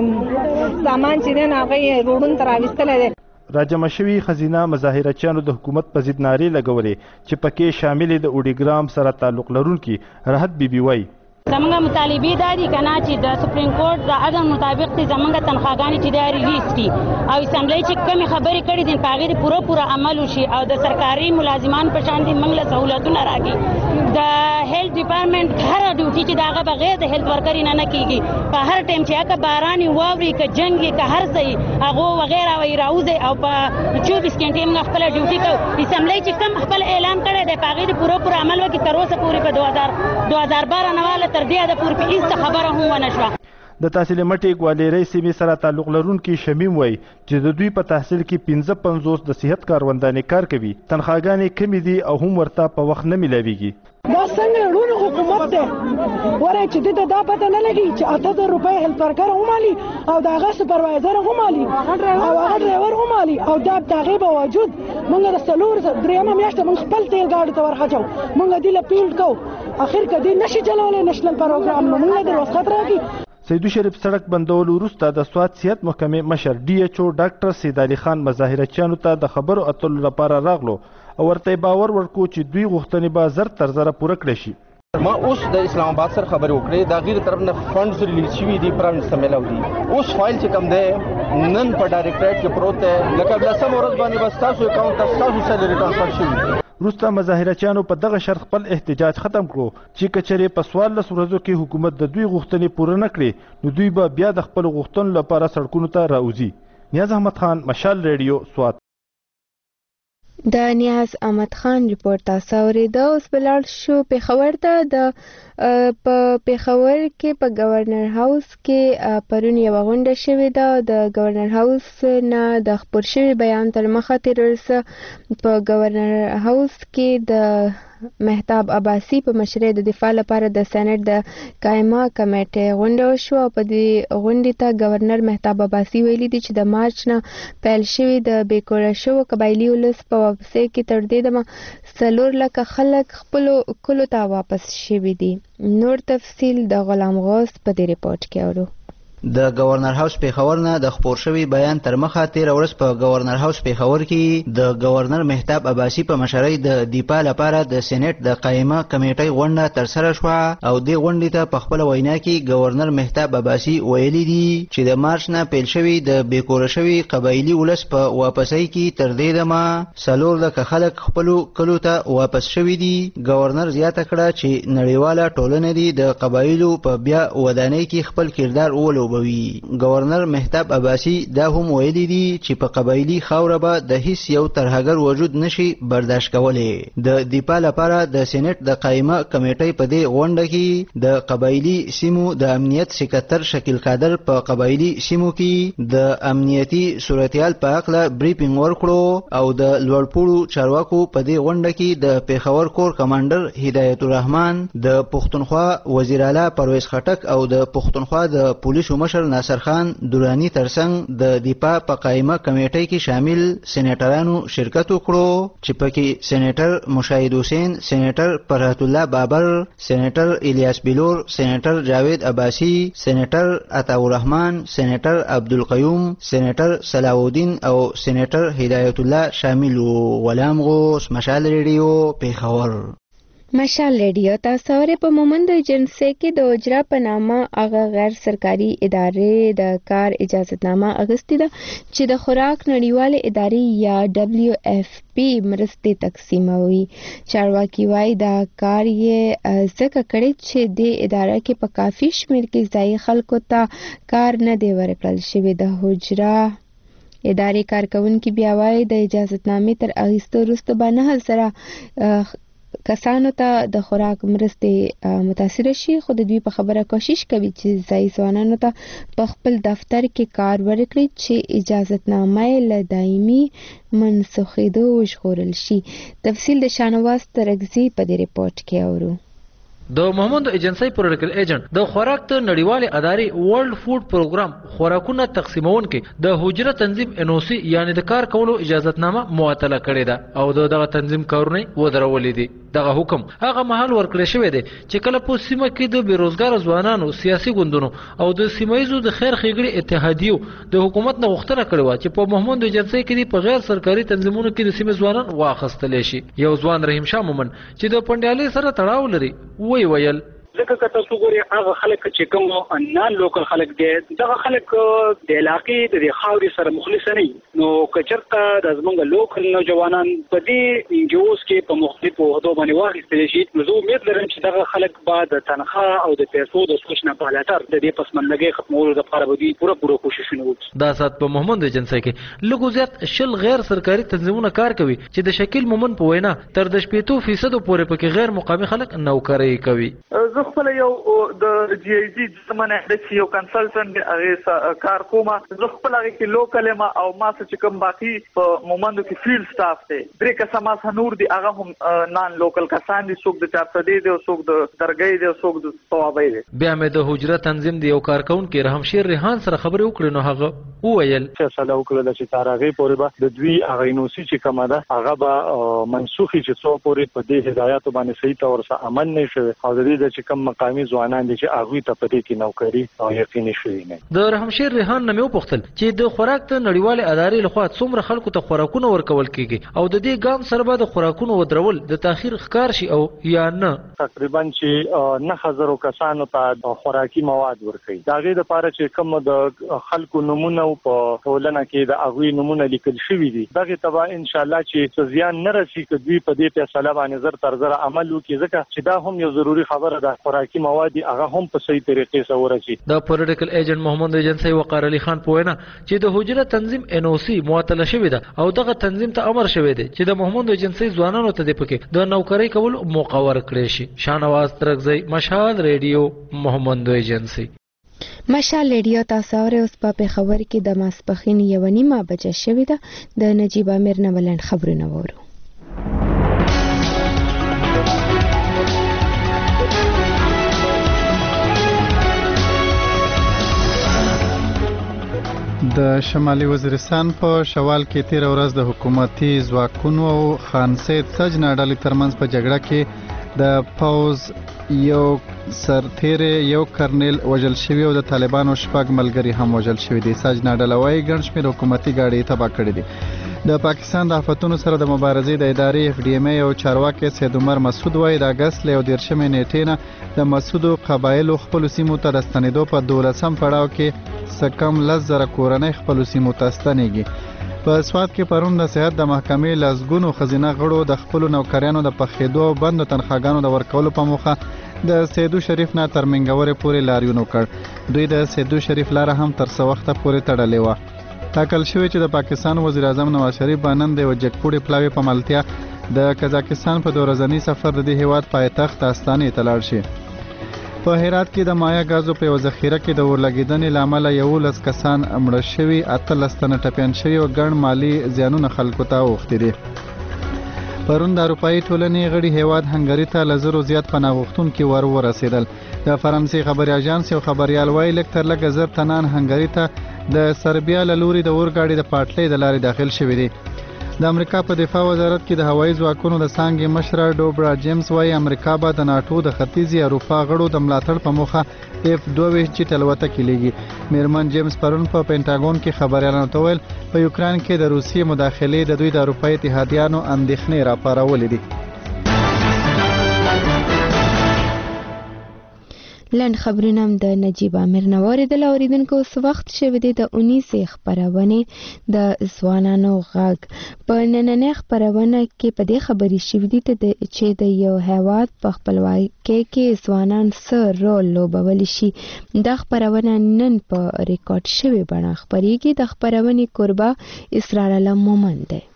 سامان چې نه هغه روډون تر راوستل دي راجمع شوي خزینه مظاهرچیانو د حکومت په ضد نارې لګولې چې پکې شاملې د اوډیګرام سره تعلق لرونکي راحت بیبي وایي زمونږ مطالبې دا دي که نه چې د سپریم کورټ د عدم مطابق چې زمونږ تنخواګانې چې دا ریلیز کړي او اسمبلی چې کومې خبرې کړي دي په هغې پوره پوره عمل وشي او د سرکاري ملازمان په شان دي موږ له سهولتونه راکړي د هیلث ډپارټمنټ هره ډیوټي چې د هغه بغیر د هیلث ورکر نه نه کېږي په هر ټایم چې که باران وي واوري که جنګ وي که هر څه وي هغو وغیره وي راوځي او په چوبیس ګنټې موږ خپله ډیوټي کوو اسمبلی چې کوم خپل اعلان کړی دی په هغې پوره پوره عمل وکړي تر اوسه پورې په دوه هزار دوه هزار باره نه واله تر دې د پورې په هېڅ خبره هم ونه شوه د تحصیل مټې ګوالیرۍ سیمې سره تعلق لرونکي شمیم وایي چې د دوی په تحصیل کې پنځه پنځوس د صحت کاروندانې کار کوي تنخواګانې کمې دي او هم ورته په وخت نه میلاویږي دا څنګه ړون حکومت دی وره چې د دا پته نه لګي چې اته زره روپۍ هیلث ورکر هم مالي او د هغه سپروایزر هم مالي او هغه ډرایور هم مالي او دا د هغې باوجود موږ د څلور درېیمه میاشته موږ خپل تیل ګاډو ته ورخچو موږ دې له پیلډ کوو اخر که دې نشي چلولی نشنل پروګرام نو موږ د رخصت راکړي سیدو شریف سړک بندول وروسته د سوات صحت محکمې مشر ډي ایچ او ډاکټر سید علي خان مظاهرچیانو ته د خبرو اترو لپاره راغلو او ورته باور ورکو چې دوی غوښتنې به زر تر زره پوره کړی شي ما اوس د اسلام آباد سره خبرې وکړې دا غیر طرف نه فندز ریلیز شوي دي پرایم منسټر ملاو دي اوس فایل چې کوم دی نن په ډایریکټریټ کې پروت دی لکه بلسم ورځ باندې بس تاسو اکاونټ ته تاسو سیلري ټرانسفر شوي. وروسته مظاهرچیانو په دغه شرط خپل احتجاج ختم کړو چې کچېرې په څوارلس ورځو کې حکومت د دوی غوښتنې پوره نه کړې نو دوی به بیا د خپل غوښتنو لپاره سړکونو ته راوځي. نیاز احمد خان، مشال ریډیو، سوات. د نیاز احمد خان ریپورت تاسو اوریدو. اوس بلار شو پیښور ته. د په پیښور کې په گورنر هاوس کې پرون یو غونډه شوې ده. د گورنر هاوس نه د خبر شوی بیان تر مخه تیر ورسه په گورنر هاوس کې د مهتاب عباسی په مشرۍ د دفاع لپاره د سېنات د قائمه کمیټې غونډه وشوه. په دې غونډې ته گورنر مهتاب عباسی ویلي دي چې د مارچ نه پیل شوی د بیکوره شو قبایلی ولس په واپسۍ کې تر دې دمه څلور لکه خلک خپل کلو ته واپس شوي دي. نور تفصیل د غلام غوث په دې ریپورت کې اورو. د گورنر هاوس پیښور نه د خبر شوی بیان تر مخه تیر ورځ په گورنر هاوس پیښور کې د گورنر مهتاب عباسی په مشرۍ د دفاع لپاره د سېنات د قائمه کمیټې غونډه تر سره شوه او د غونډې ته په خپل وینا کې گورنر مهتاب عباسی ویلي دي چې د مارچ نه پیل شوی د بیکوره شوی قبایلی ولس په واپسۍ کې تر دې دمه څلور لکه خلک خپل کلو ته واپس شوي دي. گورنر زیاته کړه چې نړیواله ټولنه دي د قبایلو په بیا ودانۍ کې خپل کردار ولوبوي. گورنر مهتاب عباسی دا هم ویلي دي چې په قبایلی خاوره به د هیڅ یو ترهګر وجود نشي برداشت کولی. د دفاع لپاره د سېنات د قائمه کمیټې په دې غونډه کې د قبایلی سیمو د امنیت سکرټر شکیل قادر په قبایلی سیمو کې د امنیتي صورتحال په اړه بریفینګ ورکړو او د لوړپوړو چارواکو په دې غونډه کې د پیښور کور کمانډر هدایت الرحمن، د پښتونخوا وزیر اعلی پرویز خټک او د پښتونخوا د پولیسو مشر ناصر خان دورانی ترڅنګ د دفاع په قائمه کمیټې کې شامل سېنیټرانو شرکت وکړو چې پکې سېنیټر مشاهد حسین، سېنیټر فرحت الله بابر، سېنیټر الیاس بلور، سېنیټر جاوید عباسی، سېنیټر عطا الرحمن، سېنیټر عبدالقیوم، سېنیټر صلاح الدین او سېنیټر هدایت الله شامل وو. غلام غوث، مشال ریډیو، پیښور. مشال ریډیو تاسو اورئ. په مومند ایجنسی کې د اجرا په نامه هغه غیر سرکاري ادارې د کار اجازتنامه اخیستې ده چې د خوراک نړیوالې ادارې یا ډبلیو اف پی مرستې تقسیموي. چارواکي وایي دا کار یې ځکه کړی چې د اداره کې په کافي شمېر کې ځایي خلکو ته کار نه دی ورکړل شوی. د اجرا ادارې کارکونکي بیا وایي د اجازتنامې تر اخیستو وروسته به نه زره کسانو ته د خوراک مرستې متاثر شي، خو د دوی په خبره کوشش کوي چې ځایي ځوانانو ته په خپل دفتر کې کار ورکړي چې اجازتنامه یې له دایمي منسوخېدو وژغورل شي. تفصیل د شاهنواز ترکزي په دې ریپورت کې اورو. د مومند ایجنسی پروډکټ ایجنټ د خوراک ته نړیوالې ادارې ورلد فود پروګرام خوراکونه تقسیمون کې د حجره تنظیم انوسی یعنی د کار کولو اجازتنامه معطله کړې ده او دغه تنظیم کارونه ودرولې دي. دغه حکم هغه مهال ورکړی شوی دی چې کله په سیمه کې د بیروزګار ځوانانو، سیاسي ګوندونو او د سیمایزو د خیر ښېګړې اتحادیو د حکومت نه غوښتنه کړې وه چې په مومند ایجنسی کې په غیر سرکاري تنظیمونو کې د سیمې ځوانان واخیستلی شي. یو ځوان رحیم شاه مومن چې د پنډیالۍ سره تړاو لري وی ویل ځکه که تاسو ګورئ هغه خلک چې کوم نان لوکل خلک دي دغه خلک د علاقې د خاورې سره مخلص نه وي. نو که چېرته د زموږ لوکل نوجوانان په دې انجیوز کې په مختلفو عهدو باندې واخیستلی شي نو زه امید لرم چې دغه خلک به د تنخواه او د پیسو د سوچ نه بالاتر د دې پسماندګۍ ختمولو لپاره به دوی پوره پوره کوششونه وکړي. دا سات په مومند ایجنسی کې لږ زیات شل غیر سرکاري تنظیمونه کار کوي چې د شکیل مومن په وینا تر د شپېتو فیصدو پورې پکې غیر مقامي خلک نوکرۍ کوي. خپل یو د جی ای جی زمونه د یو کنسلټنټ هغه کار کومه زه خپل هغه کې لوکل ما او ما چې کوم باقي په مومندو کې فیلډ سټاف دی درې کسان ما نور دي هغه هم نان لوکل کسان دي، څوک د چارسدي دي او څوک د درګۍ دي او څوک د ثوابي دي. بیا مې د حجره تنظیم دی یو کارکون کې رحمشیر ریحان سره خبرې وکړې نو هغه وویل فیصله وکړه چې تر هغه پورې به د دوی هغه انوسی چې کومه ده هغه به منسوخي چې څو پورې په دې هدایت باندې صحیح تور سره عمل نه شي او د دې چې کوم کم مقامي ځوانان دي چې هغوی ته په دې کې نوکري او یقیني شوي نه. د رحمشیر ریحان نه مې وپوښتل چې د خوراک ته نړیوالې ادارې لخوا څومره خلکو ته خوراکونه ورکول کیږي او د دې ګام سره به د خوراکونو ودرول د تاخير ښکار شي او یا نه. تقریبا چې نه هزارو کسانو ته خوراکي مواد ورکړي. دا غي د لپاره چې کوم د خلکو نمونه په ټولنه کې د هغوی نمونه لیکل شوي دي دغه تبا ان شاء الله چې زیان نه رسي کدي په دې فیصله باندې زر تر زر عمل وکړي ځکه چې دا هم یو ضروری خبره ده خوراکي مواد هغه هم په صحیح طریقې سره ورسي. د پولیټیکل ایجنټ محمد ایجنسی وقار علي خان په وینا چې د حجره تنظیم ان او سی معطله شوې ده او دغه تنظیم ته امر شوی دی چې د محمد ایجنسی ځوانانو ته د پکې د نوکری کول موقع ورکړي شي. شانواز ترغزی مشال ریډیو محمد ایجنسی. مشال ریډیو تاسو اورئ. اوس په پېښور کې د ماسپښین یوه نیمه بجه شوې ده. د نجیب امیر نه ولنډ خبرونه وورو. د شمالي وزیرستان په شوال کې تیر ورځ د حکومتي ځواکونو او خان سید سجنا ډلې ترمنځ په جګړه کې د پوز یو سرتیری یو کرنیل وژل شوی او د طالبانو شپږ ملګري هم وژل شوی دي. سجنا ډله وايي ګڼ شمېر حکومتي ګاډي تباه کړي دي. د پاکستان د آفتونو سره د مبارزې د ادارې اف ډي ام ای او چارواکي سید عمر مسعود وايي د اګست له یو دېرشمې نیټې نه د مسعودو قبایلو خپلو سیمو ته د ستنېدو په دولسم پړاو کې څه کم لس زره کورنۍ خپلو سیمو ته ستنېږي. په سوات کې پرون د صحت د محکمې لسګونو ښځینه غړو د خپلو نوکریانو د پخېدو او بندو تنخواګانو د ورکولو په موخه د سیدو شریف نه تر منګورې پورې لاریون وکړ. دوی د سیدو شریف لاره هم تر څه وخته پورې تړلې وه. ټاکل شوی چې د پاکستان وزیر اعظم نواز شریف به نن د یوه جګپوړي پلاوي په ملتیا د قزاقستان په دوه ورځني سفر د دې هیواد پایتخت استانې ته لاړ شي. په هرات کې د مایا غازو په یوه ذخیره کې د اورلګیدنې له امله یولس کسان مړه شوي، اتلس تنه ټپیان شوي او ګڼ مالي زیانونه خلکو ته اوښتي دي. پرون د اروپایي ټولنې غړي هیواد هنګري ته له زرو زیات پناه غوښتونکي ور ورسېدل. د فرانسې خبري اژانس یو خبریال وایي لږ تر لږه زر تنان هنګري ته د سربیا له لوري د اورګاډي د پاټلۍ د لارې داخل شوي دي. د امریکا په دفاع وزارت کې د هوایي ځواکونو د څانګې مشره ډوبرا جیمز وایي امریکا به د ناټو د ختیځې اروپا غړو د ملاتړ په موخه اف دوه ویشت جیټ الوتکې لیږي. میرمن جیمز پرون په پینټاګون کې خبریالانو ته ویل په یوکران کې د روسیې مداخلې د دوی د اروپایي اتحادیانو اندېښنې راپارولې دي. لنډ خبرونه هم د نجیب امیر نه واورېدل. اورېدونکو اوس وخت شوی دی د اونیسې خپرونې د ځوانانو غږ. په نننۍ خپرونه کې په دې خبرې شوي دي چې د یو هیواد په خپلواکۍ کې ځوانان څه رول لوبولی شي. دا خپرونه نن په ریکارډ شوې بڼه خپرېږي. د خپرونې کوربه اسرار علم مومند دی.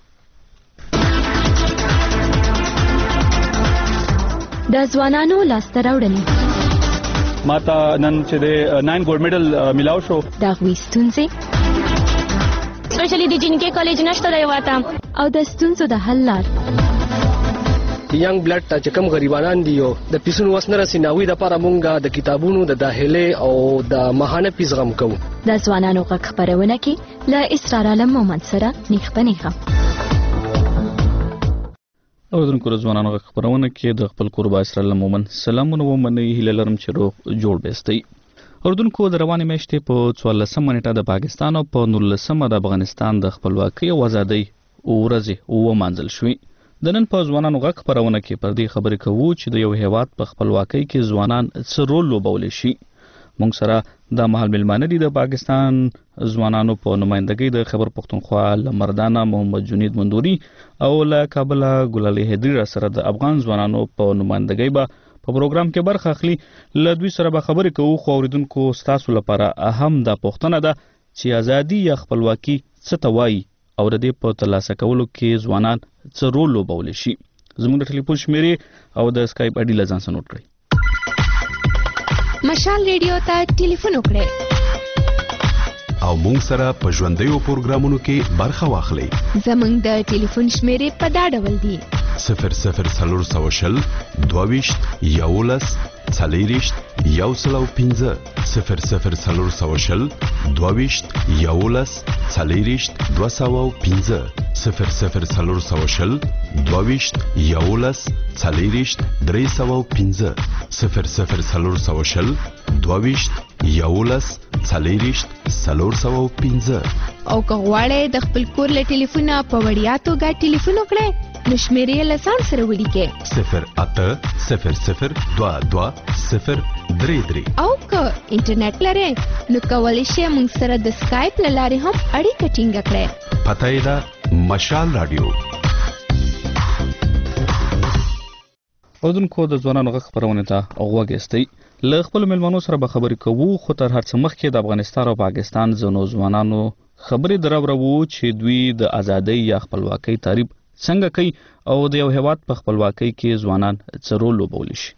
د ځوانانو لاسته راوړنې ماته نن چې د ناین ګولډ میډل ملاو شو. د هغوی ستونزې سپیشلی د جنکې کالج نشته دی واته او د ستونزو د حل لار. ینګ بلډ ته چې کوم غریبانان دي او د پیسونو وس نه رسي ناوی د لپاره مونږ د کتابونو د داخلي او د ماهانه پیس غم کوو. د ځوانانو غږ خپرونه کې له اسرار علم مومند سره نیخ په نیخه. اورېدونکو د ځوانانو غږ خپرونه کې د خپل کوربه اسرار علم مومند سلامونه ومنئ. هیله لرم چې روغ جوړ بیاستئ. اورېدونکو د روانې میاشتې په څوارلسمه نیټه د پاکستان او په نولسمه د افغانستان د خپلواکۍ او ازادۍ ورځې ومانځل شوې. د نن په ځوانانو غږ خپرونه کې پر دې خبرې کوو چې د یو هیواد په خپلواکۍ کې ځوانان څه رول لوبولی شي. موږ سره د مهال مېلمانه دي د پاکستان ځوانانو په نمایندګۍ د خیبر پښتونخوا له مردانه محمد جنید مندوري او له کابله ګلالي حیدري را سره د افغان ځوانانو په نمایندګۍ به په پروګرام کې برخه اخلي. له دوی سره به خبرې کوو. خو اورېدونکو ستاسو لپاره اهم دا پوښتنه ده چې ازادي یا خپلواکي څه ته وایي او د دې په ترلاسه کولو کې ځوانان څه رول لوبولی شي. زموږ د ټلیفون شمیرې او د سکایپ اډي له ځان سره نوټ کړئ. مشال ریډیو ته ټلیفون وکړئ او مونږ سره په ژوندیو پروګرامونو کې برخه واخلئ. زموږ د ټلیفون شمیرې په دا ډول دي: صفر صفر څلور سوه شل دوه ویشت یولس څلېرویشت یو سل او پنځه صفر صفر څلور سوه شل دوه ویشت یولس څلېرویشت دوه سوه او پنځه صفر صفر څلور سوه شل دوه ویشت یولس څلېرویشت درې سوه او پنځه صفر صفر څلور سوه شل دوه ویشت یولس څلېرویشت څلور سوه او پنځه. او که غواړئ د خپل کور له ټلیفونه په وړیا توګه ټلیفون وکړئ نو شمېرې یې له ځان سره ولیکئ صفر اته صفر صفر دوه دوه صفر درې درې. او که انټرنیټ لرئ نو کولی شئ موږ سره د سکایپ له لارې هم اړیکه ټینګه کړئ. پته یې ده مشال راډیو. اردوونکو د ځوانانو غږ خپرونې ته غوږ ایستی. له خپلو مېلمنو سره به خبرې کوو، خو تر هر څه مخکې د افغانستان او پاکستان ځینو ځوانانو خبرې دراوړو چې دوی د ازادۍ یا خپلواکۍ تعریف څنګه کوي او د یو هېواد په خپلواکۍ کې ځوانان څه رول لوبولی شي.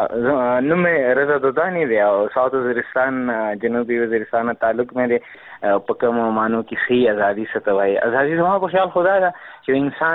نوم مې رضا دودانی دی او ساؤتھ وزیرستان جنوبی وزیرستان تعلق مې دی. په کومو معنو کې ښي ازادي څه ته وایي؟ ازادي زما په خیال خدا ده چې انسان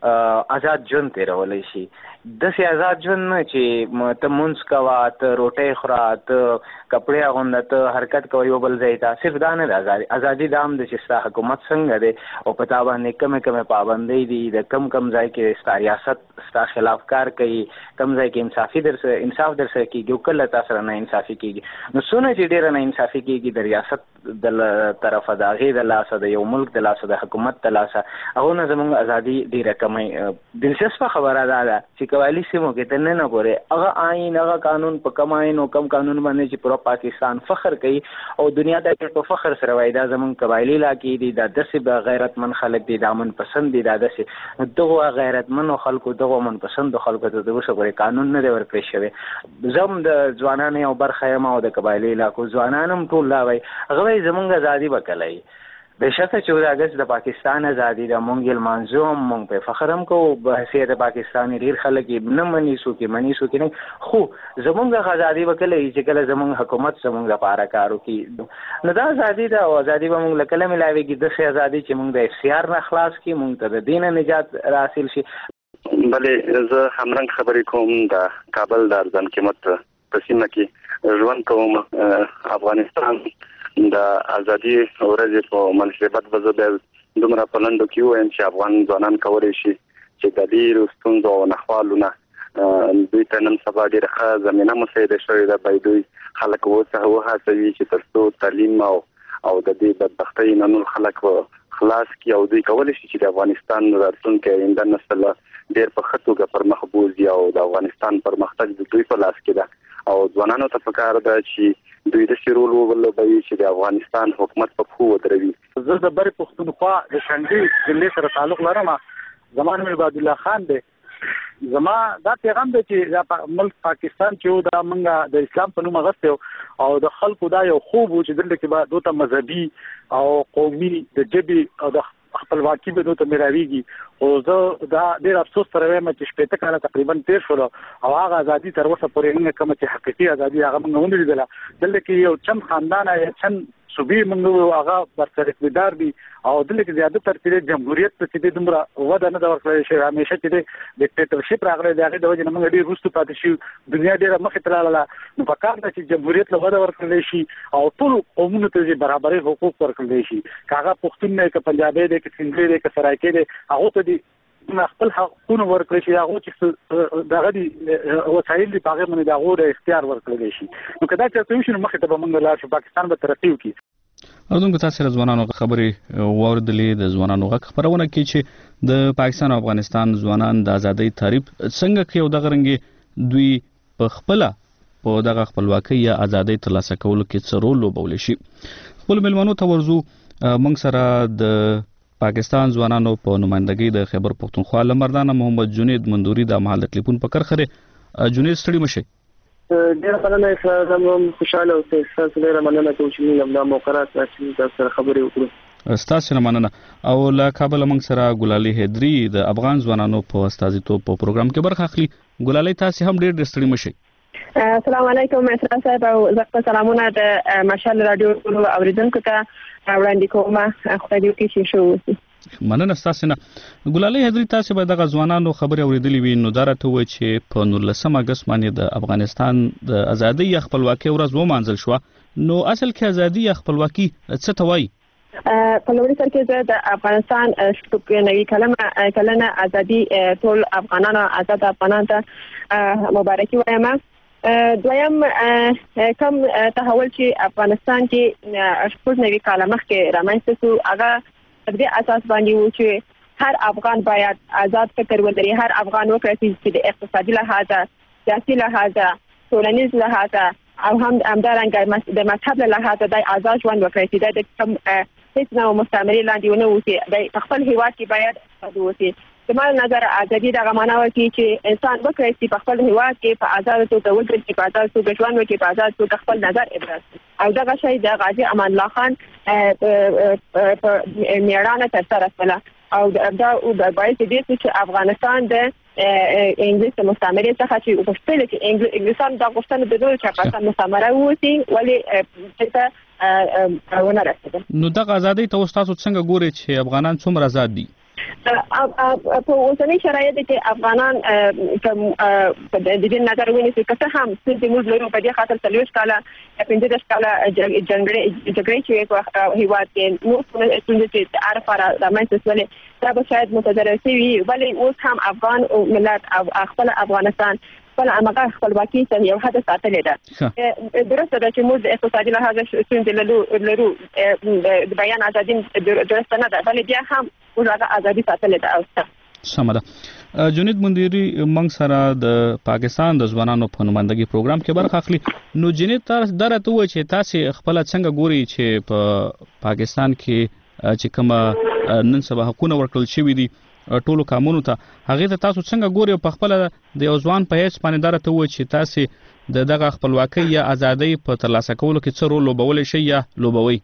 آزاد ژوند تېرولی شي. داسې آزاد ژوند نه چې ته مونځ کوه، ته روټۍ خوره، ته کپړې اغونده، ته حرکت کوه یو بل ځای ته. صرف دا نه ده ازادي. ازادي دا هم ده چې ستا حکومت څنګه دی او په تا باندې کمې کمې پابندۍ دي، د کم کم ځای کې ستا ریاست ستا خلاف کار کوي، کم ځای کې انصافي در سره انصاف در سره کېږي او کله تا سره نه انصافي کېږي. نو څونه چې ډېره نه انصافي کېږي د ریاست د طرفه، د هغې د لاسه، د یو ملک د لاسه، د حکومت د لاسه، هغو نه زموږ ازادي ډېره کمه. دلچسپه خبره دا ده چې قبایلي سیمو کې تر ننه پورې هغه آئین، هغه قانون په کم آئین او کم قانون باندې چې پوره پاکستان فخر کوي او دنیا دا په فخر سره وایي دا زموږ قبایلي علاقې دي، دا داسې به غیرتمند خلک دي، دا منپسند دي، دا داسې. دغو غیرتمندو خلکو، دغو منپسندو خلکو ته د اوسه پورې قانون نه دی ورکړی شوی. زه هم د ځوانانو یو برخه یم او د قبایلي علاقو ځوانان هم ټول دا وایي، هغه وایي زموږ ازادي به کله وي. بېشکه چودہ اګست د پاکستان ازادي ده، مونږ یې لمانځو هم، مونږ پرې فخر هم کوو. په حیثیت پاکستان یې ډېر خلک یې نه مني، څوک یې مني څوک یې نه. خو زمونږ ازادي به کله وي چې کله زمونږ حکومت زمونږ لپاره کار وکړي. نو دا ازادي ده او ازادي به مونږ له کله میلاوېږي؟ داسې ازادي چې مونږ د اف سی آر نه خلاص کړي، مونږ ته د دې نه نجات حاصل شي. بلې زه همرنګ خبرې کوم د کابل د ارزان قیمت په سیمه کې ژوند کوم. افغانستان د ازادي ورځې په مناسبت به زه بیا دومره په لنډو کې ووایم چې افغان ځوانان کولی شي چې د ډېرو ستونزو او نښوالو نه دوی ته نن سبا ډېره ښه زمینه مساعده شوې ده. باید دوی خلک وهڅوي چې تر څو تعلیم او او د دې بدبختۍ نه نور خلک خلاص کړي او دوی کولی شي چې د افغانستان راتلونکی آینده نسل ډېر په ښه توګه پرمخ بوځي او د افغانستان پرمختګ د دوی په لاس کې ده. او ځوانانو ته پکار ده چې دوی داسې رول ولوبوي چې د افغانستان حکومت په پښو ودروي. زه د برې پښتونخوا د شنډۍ ضلع سره تعلق لرم. زما نوم عباد الله خان دی. زما دا پیغام دی چې دا ملک پاکستان چې دا موږ د اسلام په نوم اغوستی او د خلکو دا یو خوب و چې دلته کې به دوی ته مذهبي او قومي د ژبې او د خپلواکي به دوی ته میراویږي. او زه دا ډېر افسوس سره وایم چې شپېته کاله تقریبا تېر شول او هغه ازادي تر اوسه پورې نه کومه چې حقیقي ازادي هغه موږ ونه لیدله. دلته کې یو چند خاندان یا چند صوبې موږ هغه برسر اقتدار دي او دلته کې زیاتره تر جمهوریت ته چې دومره وده نه ده ورکړل شوې. همیشه چې د ډیکټیټرشپ راغلی د هغې د وجې نه موږ ډېر وروسته پاتې شو. دنیا ډېره مخې ته لاړله. نو په کار ده چې جمهوریت له وده ورکړلی شي او ټولو قومونو ته چې برابرۍ حقوق ورکړلی شي. که هغه پښتون دی، که پنجابی دی، که سندھی دی، که سرایکي دی، هغو ته دي خپل حقونه ورکړی شي. هغو چې دغه دي وسایل دي په هغې باندې د هغو د اختیار ورکړلی شي. نو که دا چېرته وشي نو مخې ته به موږ لاړ شو، پاکستان به ترقي وکړي. اردوونکو تاسو سره ځوانانو خبرې واورېدلې. د ځوانانو غږ خپرونه کې چې د پاکستان او افغانستان ځوانان د ازادۍ تعریف څنګه کوي او دغه رنګې دوی په خپله په دغه خپلواکۍ یا ازادۍ ترلاسه کولو کې څه رول لوبولی شي. خپلو مېلمنو ته ورځو. موږ سره د پاکستان ځوانانو په نمائندګۍ د خیبر پښتونخوا له مردانه محمد جنید مندوري دا مهال د ټلیفون په کرخه دی. جنید ستړي مه شئ. ډېره مننه زه هم خوشحاله اوسئ. ستاسو ډېره مننه کوم چې موږ همدا موقع راکړه چې تاسو سره خبرې وکړو. ستاسو نه مننه. او له کابله موږ سره ګلالۍ حیدري د افغان ځوانانو په استازیتوب په پروګرام کې برخه اخلي. ګلالۍ تاسې هم ډېر ډېر ستړي مه شئ. السلام علیکم اسرا صاحب او زه سلامونه د مشال رادیو اوریدونکو ته وړاندې کوم. خدای دې وکړي چې ښه واوسي. مننه ستاسو نه. ګلالۍ حیدري تاسې به دغه ځوانانو خبرې اورېدلې وي. نو دا راته ووایئ چې په نولسم اګست باندې د افغانستان د ازادۍ یا خپلواکۍ ورځ ومانځل شوه. نو اصل کې ازادي یا خپلواکي څه ته وایي؟ په لومړي سر کې زه د افغانستان شپږ نوي کلمه کلنه ازادي ټول افغانانو آزاد افغانان ته مبارکي وایم. دویم کوم تحول چې افغانستان کې شپږ نوي کاله مخکې رامنځته شو هغه په دې اساس باندې و چې هر افغان باید آزاد فکر ولري، هر افغان وکړي چې د اقتصادي لحاظه، سیاسي لحاظه، ټولنیز لحاظه او هم همدارنګه د مذهب له لحاظه د آزاد ژوند وکړي چې د کوم هیڅ نوع مستعمري لاندې ونه اوسي. د خپل هیواد کې باید آزاد اوسي. زما نظر ازادي دغه معنا ورکړي چې انسان وکړي چې په خپل هیواد کې په آزاد توګه وګرځي، په آزاد توګه ژوند وکړي، په آزاد توګه خپل نظر ابراز کړي. او دغه شی د غازي امان الله خان په میړانه ترسره کړه او دا د باید دې چې افغانستان د انګلیس مستعمري څخه چې وغوښتل چې انګلیسان دا غوښتنه د دوی چې پاکستان مستعمره ووسی ولی ته ونه رسیدل. نو دغه ازادي ته تاسو څنګه ګورئ چې افغانان څومره آزاد دي؟ په اوسنۍ شرایطو کې افغانان د دې نظر ونیسي که څه هم ستونزې موږ لرو په دې خاطر څلوېښت کاله پنځه دېرش کاله جګړې چې په هیواد کې نور ستونزې چې هر لپاره رامنځته شولې دا به شاید متضرر شوي ولې اوس هم افغان ملت او خپل افغانستان خپل هغه خپلواکي ته یو حد ساتلې ده. درسته ده چې موږ د اقتصادي لحاظه ستونزې لرو، د بیان ازادي درسته نه ده بلې بیا هم موږ هغه ازادي ساتلې ده. او سمه ده. جنید منديري موږ سره د پاکستان د ځوانانو په نمائندګۍ پروګرام کې برخه اخلي. نو جنید تاسو درته و چې تاسو خپل څنګه ګوري چې په پاکستان کې چې کوم نن سبا حقوقونه ورکړل شوي دي ټولو قانونو ته، هغه ته تاسو څنګه ګوري په خپل د یو ځوان په هیڅ باندې درته و چې تاسو د دغه خپلواکۍ یا ازادۍ په ترلاسه کولو کې څه رول لوبولی شي یا لوبوي؟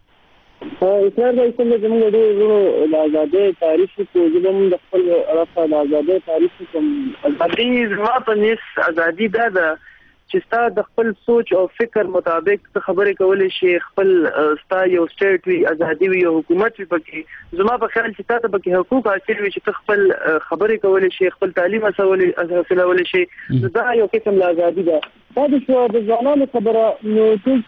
اسلام د اسلام د زموږ د د ازادۍ تاریخ کې زموږ د خپل رافه د ازادۍ تاریخ کوم ازادي زما په نس ازادي دا ده چې ستا د خپل سوچ او فکر مطابق ته خبرې کولې شي، خپل ستا یو سټیټ وي، ازادي وي، یو حکومت وي پکې. زما په خیال چې تاسو پکې حقوق حاصل وي چې خپل خبرې کولې شي، خپل تعلیم حاصلولې شي، دا یو قسم له ازادي ده. دا د ځوانانو خبره نو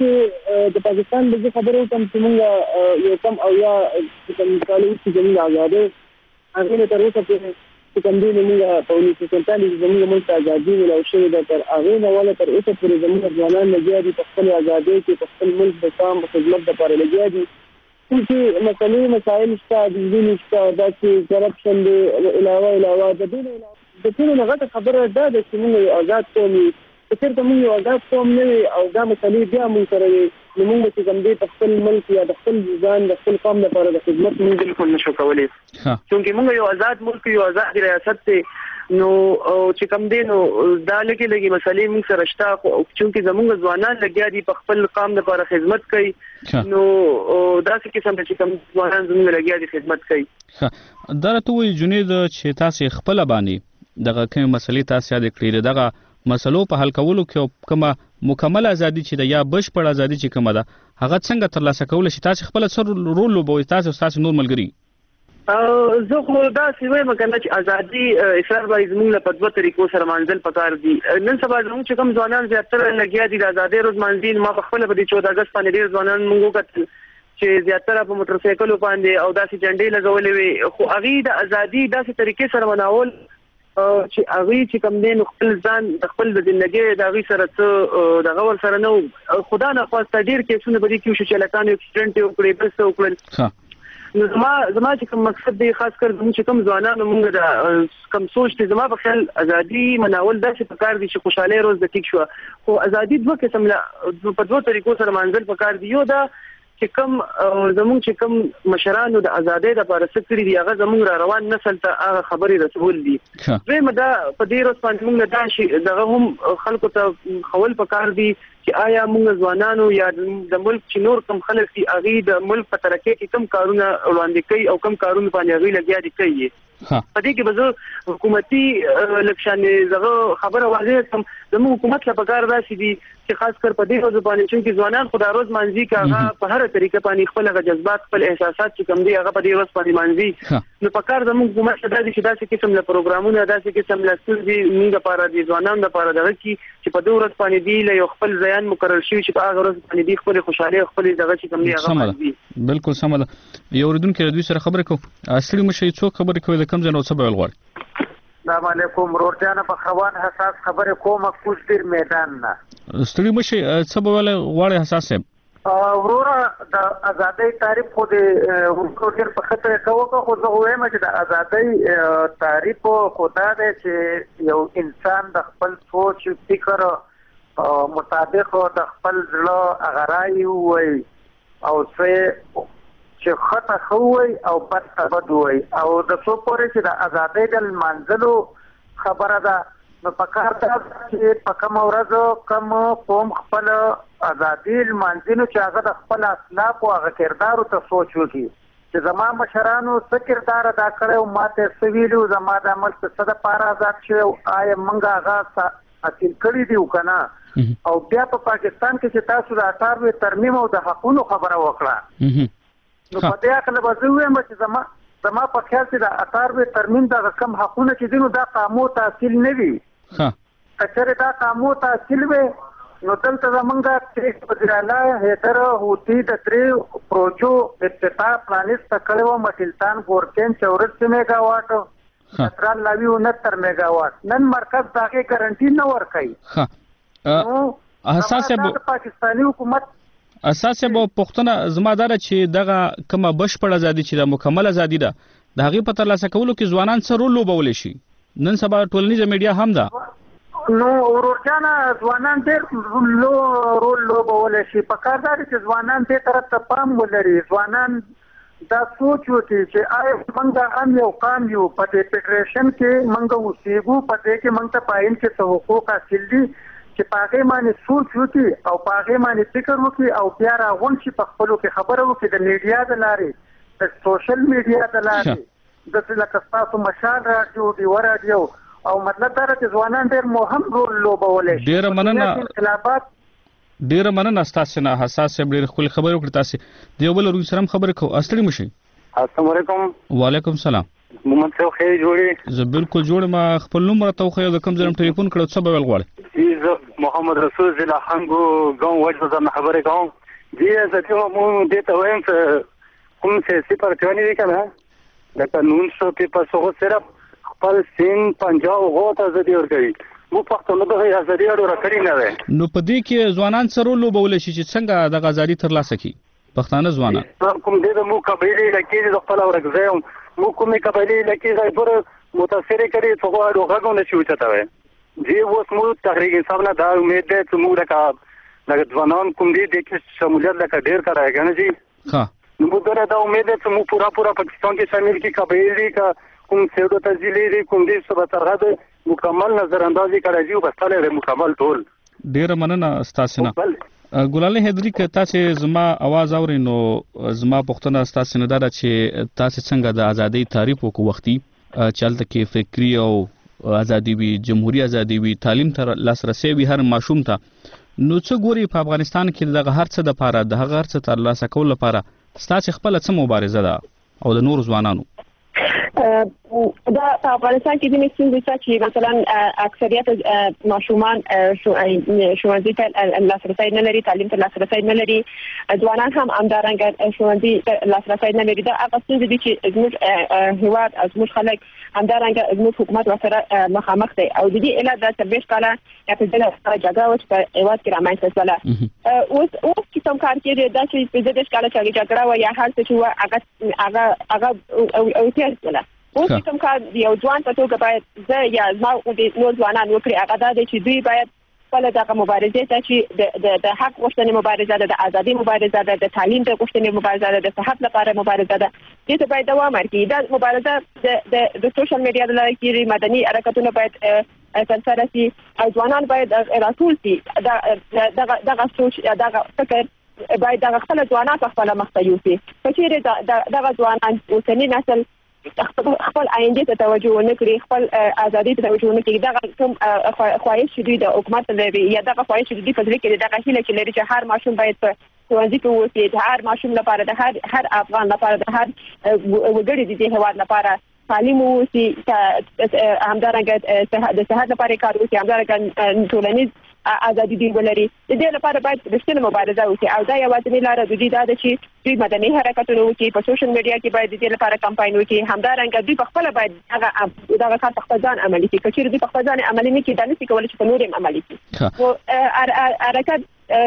چې د پاکستان د خبرو کوم چې موږ یو کم او یا کوم کالو چې زموږ ازادي هغه تر اوسه کې چې کوم دي موږ په انیس سو سینتالیس زموږ ملک ازادي ولا شوې ده تر هغه نه ولا تر اوسه پورې زموږ ځوانان لګیا په خپل ازادي کې په خپل ملک د قام خدمت لپاره لګیا دي. چې مسلې مسائل شته د دې نشته دا چې کرپشن دی علاوه علاوه د دې د ټول نه غټه خبره ده چې موږ آزاد قوم فکر ته موږ آزاد قوم نه وي او دا مسلې بیا موږ سره وي نو موږ چې کوم دي په خپل ملک یا د خپل ځان د خپل قوم لپاره د خدمت موږ بالکل نشو کولی چونکې موږ یو آزاد ملک یو آزاد ریاست ته نو چې کوم دي نو دا لګي لګي مسلې موږ سره شته چونکې زموږ ځوانان لګیا دي په خپل قوم لپاره خدمت کوي نو دا څه قسم چې کوم ځوانان زموږ لګیا دي خدمت کوي. دا راته وایي جنید چې تاسو خپل باندې دغه کوم مسلې تاسو یاد کړی دغه مسلو په حل کولو کې کومه مکمل ازادي چې د یا بشپړ ازادي چې کومه ده هغه څنګه ترلاسه کول شي تاسو خپل سر رول لوبوي تاسو تاسو نور ملګری زه خو دا سی وایم کنه چې ازادي اصرار باندې زموږ په دوه طریقو سره منځل پکار دي. نن سبا زموږ چې کوم ځوانان زیاتره لګیا دي د ازادي روز منځل ما په خپل په چودہ اگست باندې ډیر ځوانان موږ وکړل چې زیاتره په موټر سایکل باندې او داسې جنډې لګولې وي خو هغه د ازادي داسې طریقې سره مناول چې هغه چې کوم دین خپل ځان د خپل د ژوندۍ د هغه سره څه د غور سره نو خدا نه خواسته ډیر کې څونه بری کې شو چې لکان اکسیډنټ یو کړی بس وکړل نو زما زما چې کوم مقصد دی خاص کر زموږ چې کوم ځوانانو موږ د کوم سوچ ته زما په خیال ازادي مناول داسې پکار دي چې خوشاله روز د ټیک شو خو ازادي دوه قسم لا په دوه طریقو سره منځل پکار دی. یو دا چې کوم زموږ چې کوم مشرانو د ازادۍ لپاره سکري دی هغه زموږ را روان نسل ته هغه خبرې رسول دي. دوی مدا په دې روز باندې موږ دا شي دغه هم خلکو ته خول پکار دي چې آیا موږ ځوانانو یا د ملک چې نور کم خلک دي هغه د ملک په ترقۍ کې کم کارونه وړاندې کوي او کم کارونه باندې هغه لګیا دي کوي. په دې کې به حکومتي لکشان زغه خبره واضح کوم زموږ حکومت له پکار راشي دي چې خاص کر په دې ورځ باندې چې ځوانان خدای روز مانځي کې هغه په هر طریقه باندې خپل جذبات خپل احساسات چې کوم دي هغه په دې ورځ باندې مانځي نو په کار زموږ حکومت ته د داسې قسم له پروګرامونو داسې قسم له ستونزې موږ لپاره د ځوانانو لپاره دغه چې په دې ورځ باندې دی له خپل ځان مقرر شي چې په هغه ورځ باندې دی خپل خوشاله خپل دغه چې کوم دی هغه مانځي بالکل سم ده. یو ردونکو ردوی سره خبرې کوو اصلي مشي څو خبرې کوي د کم ځای نو څه به ولغړ. السلام علیکم ورورجانه په خوان حساس خبرې کومه کوز ډیر میدان نه ستړي مشي څه به ول غواړي حساس صاحب وروره د ازادۍ تعریف خو د ورکو ډیر په خطر کوو خو زه وایم چې د ازادۍ تعریف خو دا دی چې یو انسان د خپل سوچ فکر مطابق د خپل زړه غرای وي او څه چې خطا خوي او بد بد وي او د څو پورې چې د ازادۍ د منځلو خبره ده نو په کار ده چې په کوم ورځ کوم قوم خپل ازادي المنځنو چې هغه د خپل اخلاق او هغه کردارو ته سوچ وکړي چې زما مشرانو څه کردار ادا کړو ماته سویلو زما د عمل څه د پاره آزاد شو آیا منګه هغه اصل کړی دی وکنه او بیا په پاکستان کې چې تاسو د اثار ترمیم او د حقوقو خبره وکړه نو په دې اړه به زه وایم چې زما زما په خیال چې د اثار ترمیم د کم حقوقو چې دینو دا قانون تحصیل نه وي ها کچره دا قانون تحصیل وي نو دلته زمونږه چې وزیراله هیتر هوتی د درې پروژو افتتاح پلانیسته کړو مټلتان ګورکن چورت میگا واټ ستران لاوی انہتر میگا واټ نن مرکز داغه ګارانټي نه ورکړي ها اساس د پاکستاني حکومت اساس به پښتنه زمادار چې دغه کومه بشپړ ازادي چې د مکمل ازادي ده د هغه په ترلاسه کولو کې ځوانان سره رول لوبول شي نن سبا ټولنیزه میډیا هم ده نو ورورجانه ځوانان ډېر لو رول لوبول شي په کار دا چې ځوانان دې طرف ته پام ولري ځوانان دا سوچ وکړي چې آیا موږ هم یو قام یو په دې فدریشن کې موږ اوسېږو په دې کې موږ ته پاین کې څه حقوق حاصل دي چې پاګې باندې سوچ وکړي او پاګې باندې فکر وکړي او بیا راغون شي په خپلو کې خبره وکړي د میډیا د لارې د سوشل میډیا د لارې د څه لکه تاسو مشال راډیو دی ورادیو او مطلب دا چې ځوانان ډېر مهم رول لوبولای شي ډېر مننه انقلابات ډېر مننه تاسو نه حساس ډېر خپل خبرو کړی تاسو دیوبل روي سره خبرې کو اصلي مشي. السلام علیکم. وعلیکم السلام. محمد څو خې جوړي زه بالکل جوړ ما خپل نومره ته خو د کوم ځای ټلیفون کړو څه به ول غواړي زه محمد رسول زلا هنګو ګاو وجه زما خبرې کوم دی زه ته مو دې ته وایم چې کوم څه سپر کوي نه کنه د قانون څخه په پاسو سره خپل سین پنجاب غوته زدي ورګي مو پښتون د ازادي اړه راکړی نه ده نو په دې کې ځوانان سره لوبول شي چې څنګه د ازادي ترلاسه کی پښتانه ځوانان کوم دې مو قبيله لکه د خپل ورګځم مو کومه قبيله لکه غي پر متاثر کړي څو اړه غوونه شي وچته وي دی اوس مو تحریک انصاف نه دا امید ده چې موږ لکه د ځوانان کوم دې د کې شمولیت لکه ډیر کړای کنه جی ها نو موږ دا امید ده چې موږ پورا پورا پاکستان کې شامل کی قبيله کا کوم سیدو تزیلی دی کوم دې سبا ترغه مکمل نظر اندازي کړی دی بس تل مکمل ټول ډیر مننه تاسو نه ګلاله هدري که تاسو زما आवाज اورئ نو زما پښتنه تاسو نه دا چې تاسو څنګه د ازادۍ تعریف وکړو وختي چلته کې فکری او ازادي وی جمهوریت ازادي وی تعلیم تر لاسرسي وی هر ماشوم ته نو څه ګوري په افغانستان کې دغه هر څه د پاره د هغه هر څه تر لاسه کول لپاره تاسو خپل څه مبارزه ده او د نور ځوانانو دا په افغانستان کې د مسلمان چې مثلا اکثریت ماشومان ښوونځي ته لاسرسي نه لري تعلیم ته لاسرسي نه لري ځوانان هم همدارنګه ښوونځي ته لاسرسي نه لري دا هغه څه دي چې زموږ هیواد زموږ خلک همدارنګه زموږ حکومت ورسره مخامخ دی او د دې علت د څلوېښت کاله یا پنځلس کاله جګړه وه چې په هیواد کې رامنځته شوله اوس اوس چې کوم کار کېږي دا چې پنځه کاله چې جګړه وه یا هر څه چې وه هغه هغه هغه او تیر شوله اوس کوم کار یو ځوان په توګه باید زه یا زما د نور ځوانان وکړي هغه دا دی چې دوی باید خپل دغه مبارزې ته چې د حق غوښتنې مبارزه ده د ازادي مبارزه ده د تعلیم د غوښتنې مبارزه ده د صحت لپاره مبارزه ده دې ته باید دوام ورکړي دا مبارزه د سوشل میډیا د لارې کېږي مدني حرکتونه باید سرسره شي او ځوانان باید راټول شي دغه سوچ دغه فکر باید دغه خپل ځوانان په خپل مخ ته یوسي په چیرې دغه ځوانان اوسنی نسل خپل آینده ته توجه ونه کړي، خپل ازادي ته توجه ونه کړي. دا کوم خواهش چې دوی د حکومت لري یا دا خواهش چې دوی په ځل کې دا هیله چې لري چې هر ماشوم باید په ښوونځي کې اوسي، د هر ماشوم لپاره د هر هر افغان لپاره د هر وګړي د دې هېواد لپاره تعلیم اوسي، همدارنګه د صحت لپاره کار وکړي، همدارنګه ټولنیز ازادي دی ولري. د دې لپاره باید رښتینې مبارزه وکړي او دا یوازینۍ لاره د دې دا چې دوی مدني حرکتونه وکړي، په سوشل میډیا کې باید د دې لپاره کمپاین وکړي، همدارنګه دوی په خپل باید هغه دغه کار په خپل ځان عملي کړي. که چیرې دوی په خپل ځان عملي نه کړي دا نشي کولی چې په نور هم عملي کړي. نو حرکت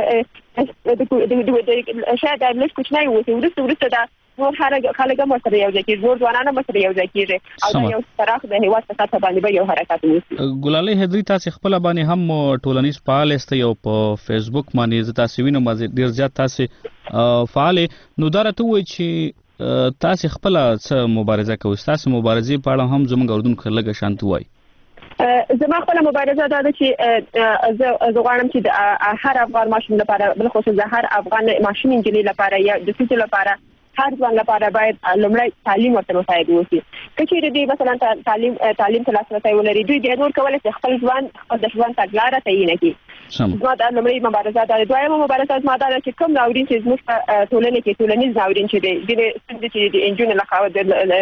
شاید لږ کوچنی وي، وروسته وروسته دا نور خلک هم ورسره یو ځای کېږي، نور ځوانان هم ورسره یو ځای کېږي او دا یو پراخ د هېواد په سطحه باندې به یو حرکت وشي. ګلالۍ حیدري، تاسې خپله باندې هم ټولنیز فعال یاستئ او په فیسبوک باندې زه تاسې وینم ډېر زیات تاسې فعال یې. نو دا راته ووایئ چې تاسې خپله څه مبارزه کوئ؟ ستاسې مبارزې په اړه هم زموږ اردوونکو لږه شانت ووایي. زما خپله مبارزه دا ده چې زه غواړم چې د هر افغان ماشوم لپاره، بالخصوص د هر افغان ماشوم نجلۍ لپاره یا د ښځو لپاره، هر ځوان لپاره باید لومړی تعلیم ورته مساعد وشي. که چیرې دوی مثلا تعلیم تعلیم ته لاسرسی ولري، دوی بیا نور کولی شي خپل ژوند خپل د ژوند تګلاره تعیین کړي. زما دا لومړی مبارزه ده. دویمه مبارزه زما دا ده چې کوم ناورین چې زموږ په ټولنه کې ټولنیز ناورین چې دی، ځینې ستونزې چې د نجونو له خوا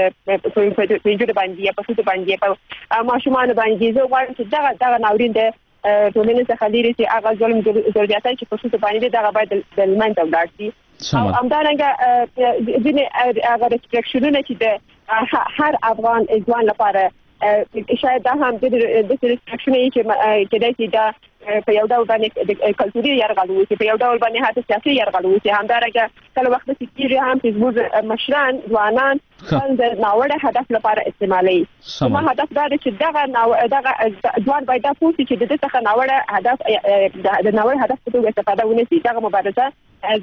په نجونو باندې یا په ښځو باندې په ماشومانو باندې، زه غواړم چې دغه دغه ناورین د ټولنې څخه لرې چې هغه ظلم ضرورتونه چې په ښځو باندې دغه باید د لمنځه ولاړ شي. او همدارنګه ځینې هغه ریسټریکشنونه چې د هر افغان ځوان لپاره شاید دا هم د ریسټریکشنونه چې کېدای شي دا په یو ډول باندې د کلتوري یرغل وشي، په یو ډول باندې حتی سیاسي یرغل وشي. همدارنګه کله وخت چې کېږي هم چې زموږ مشران ځوانان خپل د ناوړه هدف لپاره استعمالوي. زما هدف دا دی چې دغه دغه ځوان باید دا پوه شي چې د دې څخه ناوړه هدف د ناوړه هدف په توګه استفاده ونه شي. دغه مبارزه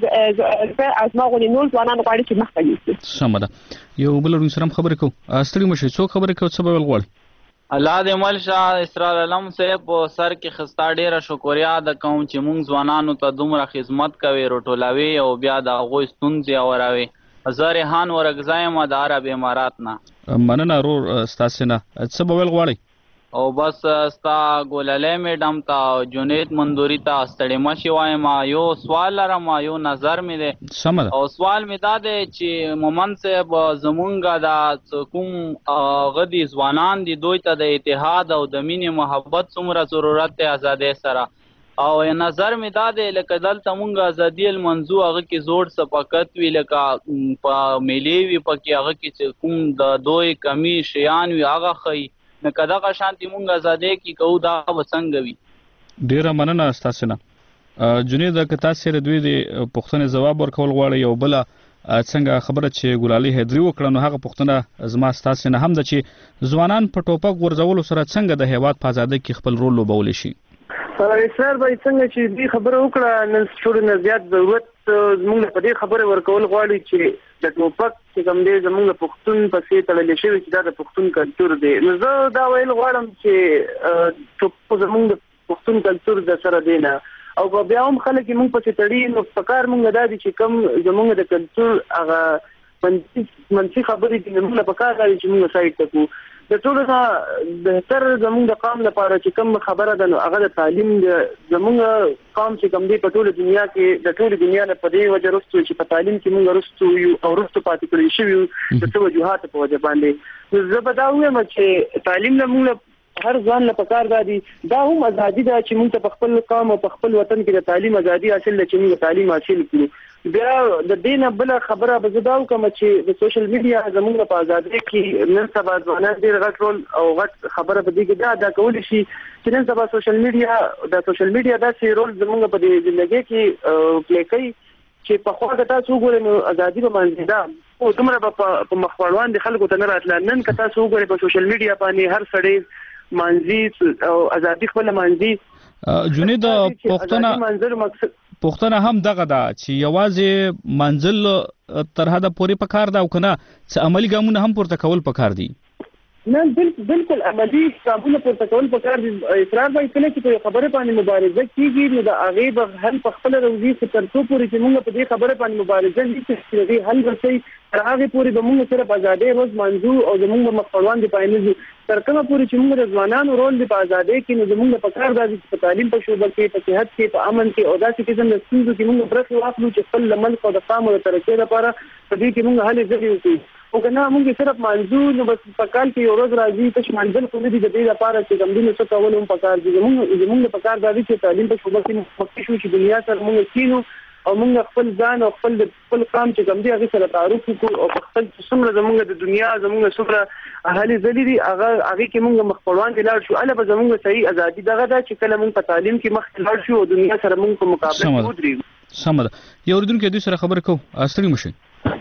از ما غوښتل نور ځوانان غواړي چې مخ ته یوسي. سمه ده. یو بل ورو سره خبرې کوو. ستړي مشي څو خبرې کوو څه به ول غواړي؟ الله دې مل شاه اسرار علم صاحب په سر کې خستا ډیره شکریا ادا کوم چې مونږ ځوانانو ته دومره خدمت کوي، روټولوي او بیا د هغوی ستونزې اوروي. زه ریحان ورګزایم د عرب امارات نه. مننه رور ستاسې نه. څه به ویل غواړئ؟ او بس ستا ګلالۍ میډم ته جنید مندوري ته ستړي مشي وایم. یو سوال لرم، یو نظر مې دی. سمه ده. او سوال مې دا دی چې مومند صاحب زمونږ دا کوم غدي ځوانان دي، دوی ته د اتحاد او د مینې محبت څومره ضرورت دی ازادۍ سره. او نظر مې دا دی لکه دلته مونږ ازادي المنځو هغه کې زوړ سپاقت وي، لکه په میلې وي پکې هغه کې چې کوم د دوی کمی شیان وي هغه ښیي. نو که دغه شانتې مونږ ازادۍ کې کوو دا به څنګه وي؟ ډېره مننه ستاسې نه. جنید که تاسې د دوی د پوښتنې ځواب ورکول غواړئ، یو بله څنګه خبره چې ګلالۍ حیدري وکړه نو هغه پوښتنه زما ستاسې نه هم ده چې ځوانان په ټوپک غورځولو سره څنګه د هېواد په ازادۍ کې خپل رول لوبولی شي؟ سر باید څنګه چې دې خبره وکړه، نن ټولو نه زیات ضرورت زموږ په دې خبره ورکول غواړي چې د ټوپک چې کوم دی زموږ پښتون پسې تړلی شوی چې دا د پښتون کلتور دی. نو زه دا ویل غواړم چې زموږ د پښتون کلتور د سره دی نه، او بیا هم خلک یې مونږ پسې تړي. نو په کار مونږ دا دی چې کوم زموږ د کلتور هغه منفي خبرې دي، نو مونږ په کار دا دی چې مونږ سایډ ته کړو. د ټولو نه بهتر زموږ د قام لپاره چې کوم خبره ده نو هغه د تعلیم د زموږ قام چې کوم دی په ټوله دنیا کې د ټولې دنیا نه په دې وجه رستو چې په تعلیم کې مونږ رستو یو او رستو پاتې کړی شوي یو د څه وجوهاتو په وجه باندې. زه به دا ووایم چې تعلیم نه مونږ هر ځوان له پکار دا دي، دا هم ازادي ده چې مونږ ته په خپل قام او په خپل وطن کې د تعلیم ازادي حاصل ده چې مونږ تعلیم حاصل کړو. بیا د دې نه بله خبره به زه دا وکړم چې د سوشل میډیا زموږ په ازادۍ کې نن سبا ځوانان ډېر غټ رول او غټ خبره په دې کې دا ادا کولی شي چې نن سبا سوشل میډیا د سوشل میډیا داسې رول زموږ په دې ژوندګۍ کې پلی کوي چې پخوا که تاسو وګورئ نو ازادي به باندې ده او دومره به په مخ وړوان د خلکو ته نه راتله. نن که تاسو وګورئ په سوشل میډیا باندې هر سړی مانځي او ازادي خپله مانځي. جنید پوښتنه پوښتنه هم دغه ده چې یوازې منزل تر حده پورې پکار ده او که نه څه عملي ګامونه هم پورته کول پکار دي؟ نه بالکل عملی ګامونه پورته کول پکار دي. اصرار به کله چې په خبره باندې مبارزه کیږي نو د هغې به حل په خپله راوځي، خو تر څو پورې چې موږ په دې خبره باندې مبارزه نه کړو چې د دې حل رسوي، تر هغې پورې به موږ صرف ازادۍ روز منځو او زموږ به مخ د پای نه ځو. تر کومه پورې چې موږ د ځوانانو رول دی په ازادۍ کې، نو زموږ په کار دا دي چې په تعلیم په شعبه کې، په صحت کې، په امن کې او داسې قسم د ستونزو کې موږ برخې واخلو چې خپل د ملک او د قام او د ترقۍ لپاره په دې کې موږ هلې ځلې وکړو. او که نه موږ صرف منځو نو بس په کال کې یو ورځ راځي تش منځل خو نه دي د دې لپاره چې کوم دینه څه کول هم پکار دي. زموږ زموږ په کار دا دي چې تعلیم په شعبه کې مخکې شو چې دنیا سره موږ کینو او موږ خپل ځان او خپل خپل قام چې کوم دي هغه سره تعارف وکړو او خپل څومره زموږ د دنیا زموږ څومره اهلي ذلی دي هغه هغه کې موږ مخپړوان کې لاړ شو، اله به زموږ صحیح ازادي دغه دا چې کله موږ په تعلیم کې مخ لاړ شو او دنیا سره موږ په مقابله کې ودرېږو. سم ده. یو اردوونکی دوی سره خبرې کوو. ستړي مشئ.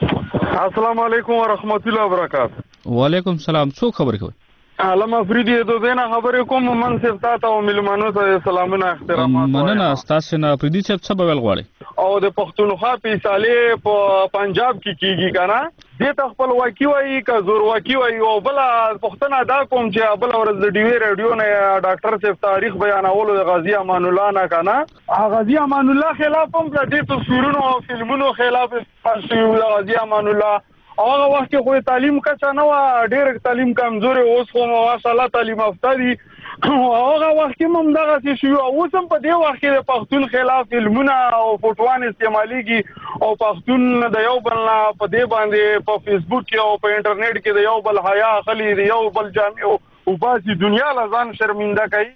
السلام علیکم ورحمت الله وبرکاته. وعلیکم السلام. څوک خبرې کوي؟ علم افریدی دو دینا خبرې کوم. من صاحب تاسو او ملمنو ته سلامونه احترامات. مننه تاسو نه افریدی صاحب څه بویل غواړي؟ او د پښتونخوا فیصله په پنجاب کې کیږي کنه، دې ته خپل واقعي وایي که زور واقعي وایي. او بل پښتنه دا کوم چې بل ورځ د ډیوی رادیو نه ډاکټر صاحب تاریخ بیانولو د غازی امان الله نه کنه، غازی امان الله خلاف هم د دې تصویرونو او فلمونو خلاف شوی د غازی امان الله. او هغه وخت کې خو تعلیم کچا نه و، ډېر تعلیم کمزوري، اوس خو ماشاءالله تعلیم یافته دي. هغه وخت کې هم دغه څه شوي، اوس هم په دې وخت کې د پښتون خلاف فلمونه او فوټوان استعمالېږي او پښتون د یو بل نه په دې باندې په فیسبوک کې او په انټرنیټ کې د یو بل حیا اخلي، د یو بل جامع او باسي دنیا له ځان شرمنده کوي.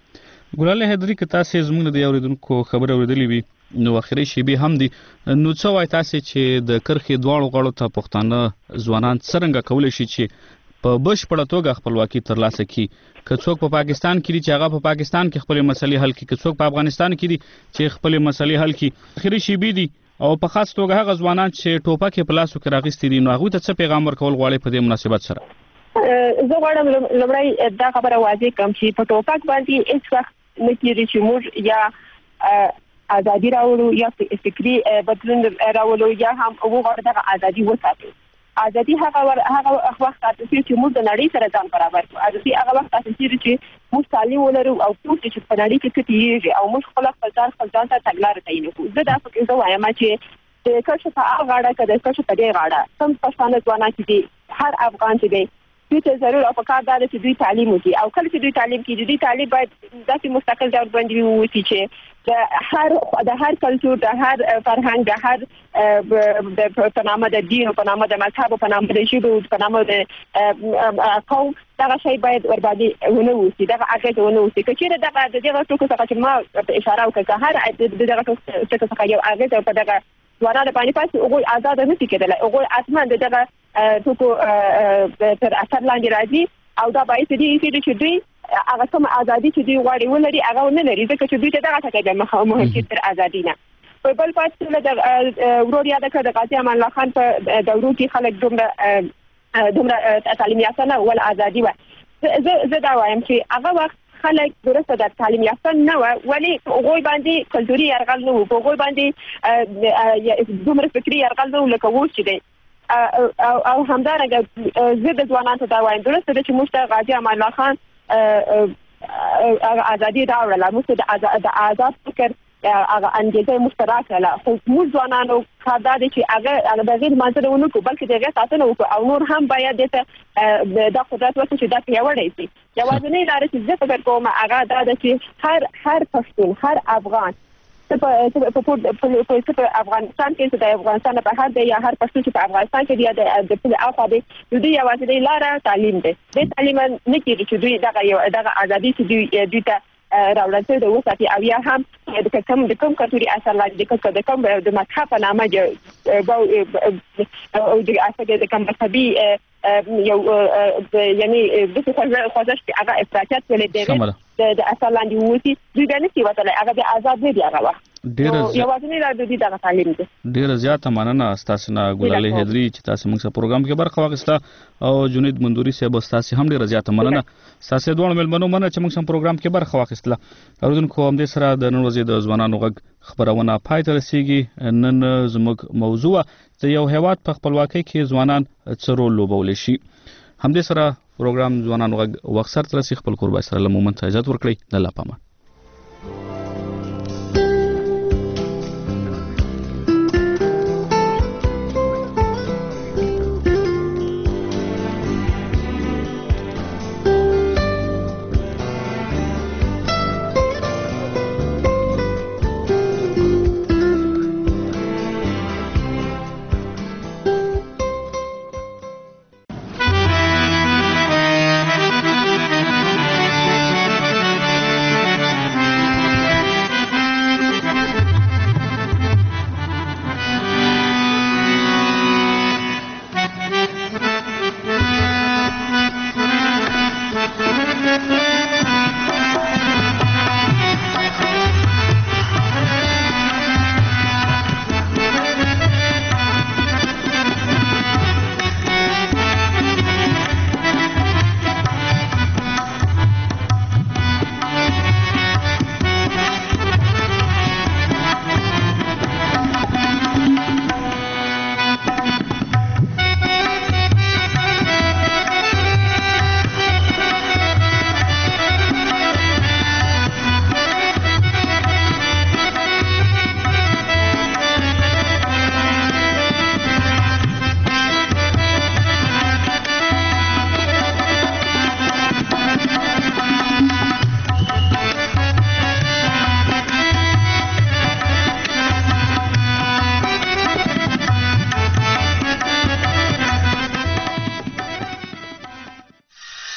ګلالۍ حیدري که تاسې زموږ د دې اورېدونکو خبرې اورېدلې وي نو اخري شیبې هم دي، نو څه وایي تاسې چې د کرښې دواړو غاړو ته پښتانه ځوانان څرنګه کولی شي چې په بشپړه توګه خپلواکي ترلاسه کړي؟ که څوک په پاکستان کې دي چې هغه په پاکستان کې خپلې مسلې حل کړي، که څوک په افغانستان کې دي چې خپلې مسلې حل کړي. اخري شیبې دي او په خاص توګه هغه ځوانان چې ټوپک یې په لاسو کې راغیستي دي، نو هغوی ته څه پیغام ورکول غواړئ په دې مناسبت سره؟ زه غواړم لومړی دا خبره واضح کړم چې په ټوپک باندې هیڅ وخت نه کېږي چې موږ یا ازادي راوړو یا فکري بدلون راوړو یا هم وغواړو دغه ازادي وساتو. ازادي هغه هغه وخت اساسي چې موږ د نړۍ سره ځان برابر کړو. ازادي هغه وخت اساسي چې موږ تعلیم ولرو او پوه چې په نړۍ کې څه کیږي او موږ خپل خپل ځان خپل ځان ته تګلارې تعین کړو. زه دا فکر کوم وایم چې د کښ په هغه غاړه کې د کښ په دې غاړه سم پښتانه ځوانان چې دي، هر افغان چې دی دوی ته ضرور او پکار دا چې دوی تعلیم وکړي او کله چې دوی تعلیم کوي دوی تعلیم باید داسې مستقل ډول باندې ووسی چې د هر د هر کلچر د هر فرهنګ د هر په نامه د دین په نامه د مذهب په نامه د ژبې په نامه د قوم دغه شی باید ور باندې ونه وسی، دغه اګه ونه وسی. که چیرې دغه د دغه ټکو څخه چې ما اشاره وکړه هر دغه ټکو څخه یو اګه په دغه ځوانان باندې پاتې هغوی آزاد نه شي کېدلی، هغوی حتما د دغه ټکو تر اثر لاندې راځي او دا باعث دي چې دوی هغه کوم ازادي چې دوی غواړي ولري هغه ونه لري، ځکه چې دوی ته دغه ټکی د مهمتیت تر ازادي نه. په بل پاس د ورور یاد کړ د غازي امان الله خان په دورو کې خلک دومره دومره تعلیم یافته نه ول ازادي و. زه دا وایم چې هغه وخت خلک درسته د تعلیم یافته نه و، ولی هغوی باندې کلتوري یرغل نه و، هغوی باندې دومره فکري یرغل نه و لکه اوس چې دی. او همدارنګه زه د ځوانانو ته دا وایم درسته ده چې موږ ته غازي امان الله خان ازادي راوړله، موږ د آزاد فکر هغه انګېزه موږ ته راکړله، خو موږ ځوانانو کار دا دی چې هغه د هغې لمانځنه ونه کړو بلکې د هغې ساتنه وکړو او نور هم باید دې ته دا قدرت ورکړو چې دا پیاوړی شي. یوازینۍ لاره چې زه فکر کوم هغه دا ده چې هر هر پښتون هر افغان په افغانستان کې د افغانستان په هر دی یا هر پښتون چې په افغانستان کې دی د خپل اخوا دی دوی یوازینۍ لاره تعلیم دی. د تعلیم نه کېږي چې دوی دغه دغه ازادي چې دوی دوی ته راوړل شوې ده وساتي او یا هم د کوم د کوم کلتوري اثر لاندې د کوم د مذهب په نامه او د اثر د کوم مذهبي یو یعنی د څه خوځښت چې هغه افراطیت ولې دی د اثر لاندې ووسي دوی به نه شي وتلی، هغه بیا آزاد نه دي هغه وخت. یوازینۍ لار د دوی دغه تعلیم دی. ډېره زیاته مننه ستاسو نه ګلالۍ حیدري چې تاسو موږ سره پروګرام کې برخه واخیسته او جنید مندوري صاحب ستاسو هم ډېره زیاته مننه. ستاسو دواړو مېلمنو مننه چې موږ سره پروګرام کې برخه واخیستله. اورېدونکو همدې سره د نن ورځې د ځوانانو غږ خبرونه پای ته رسیږي. نن زموږ موضوع د یو هیواد په خپلواکۍ کې ځوانان څه رول لوبولی شي. همدې سره پروګرام ځوانان وغ وخت سره خپل قربا سره له مومن ته اجازه ورکړي د الله پامه.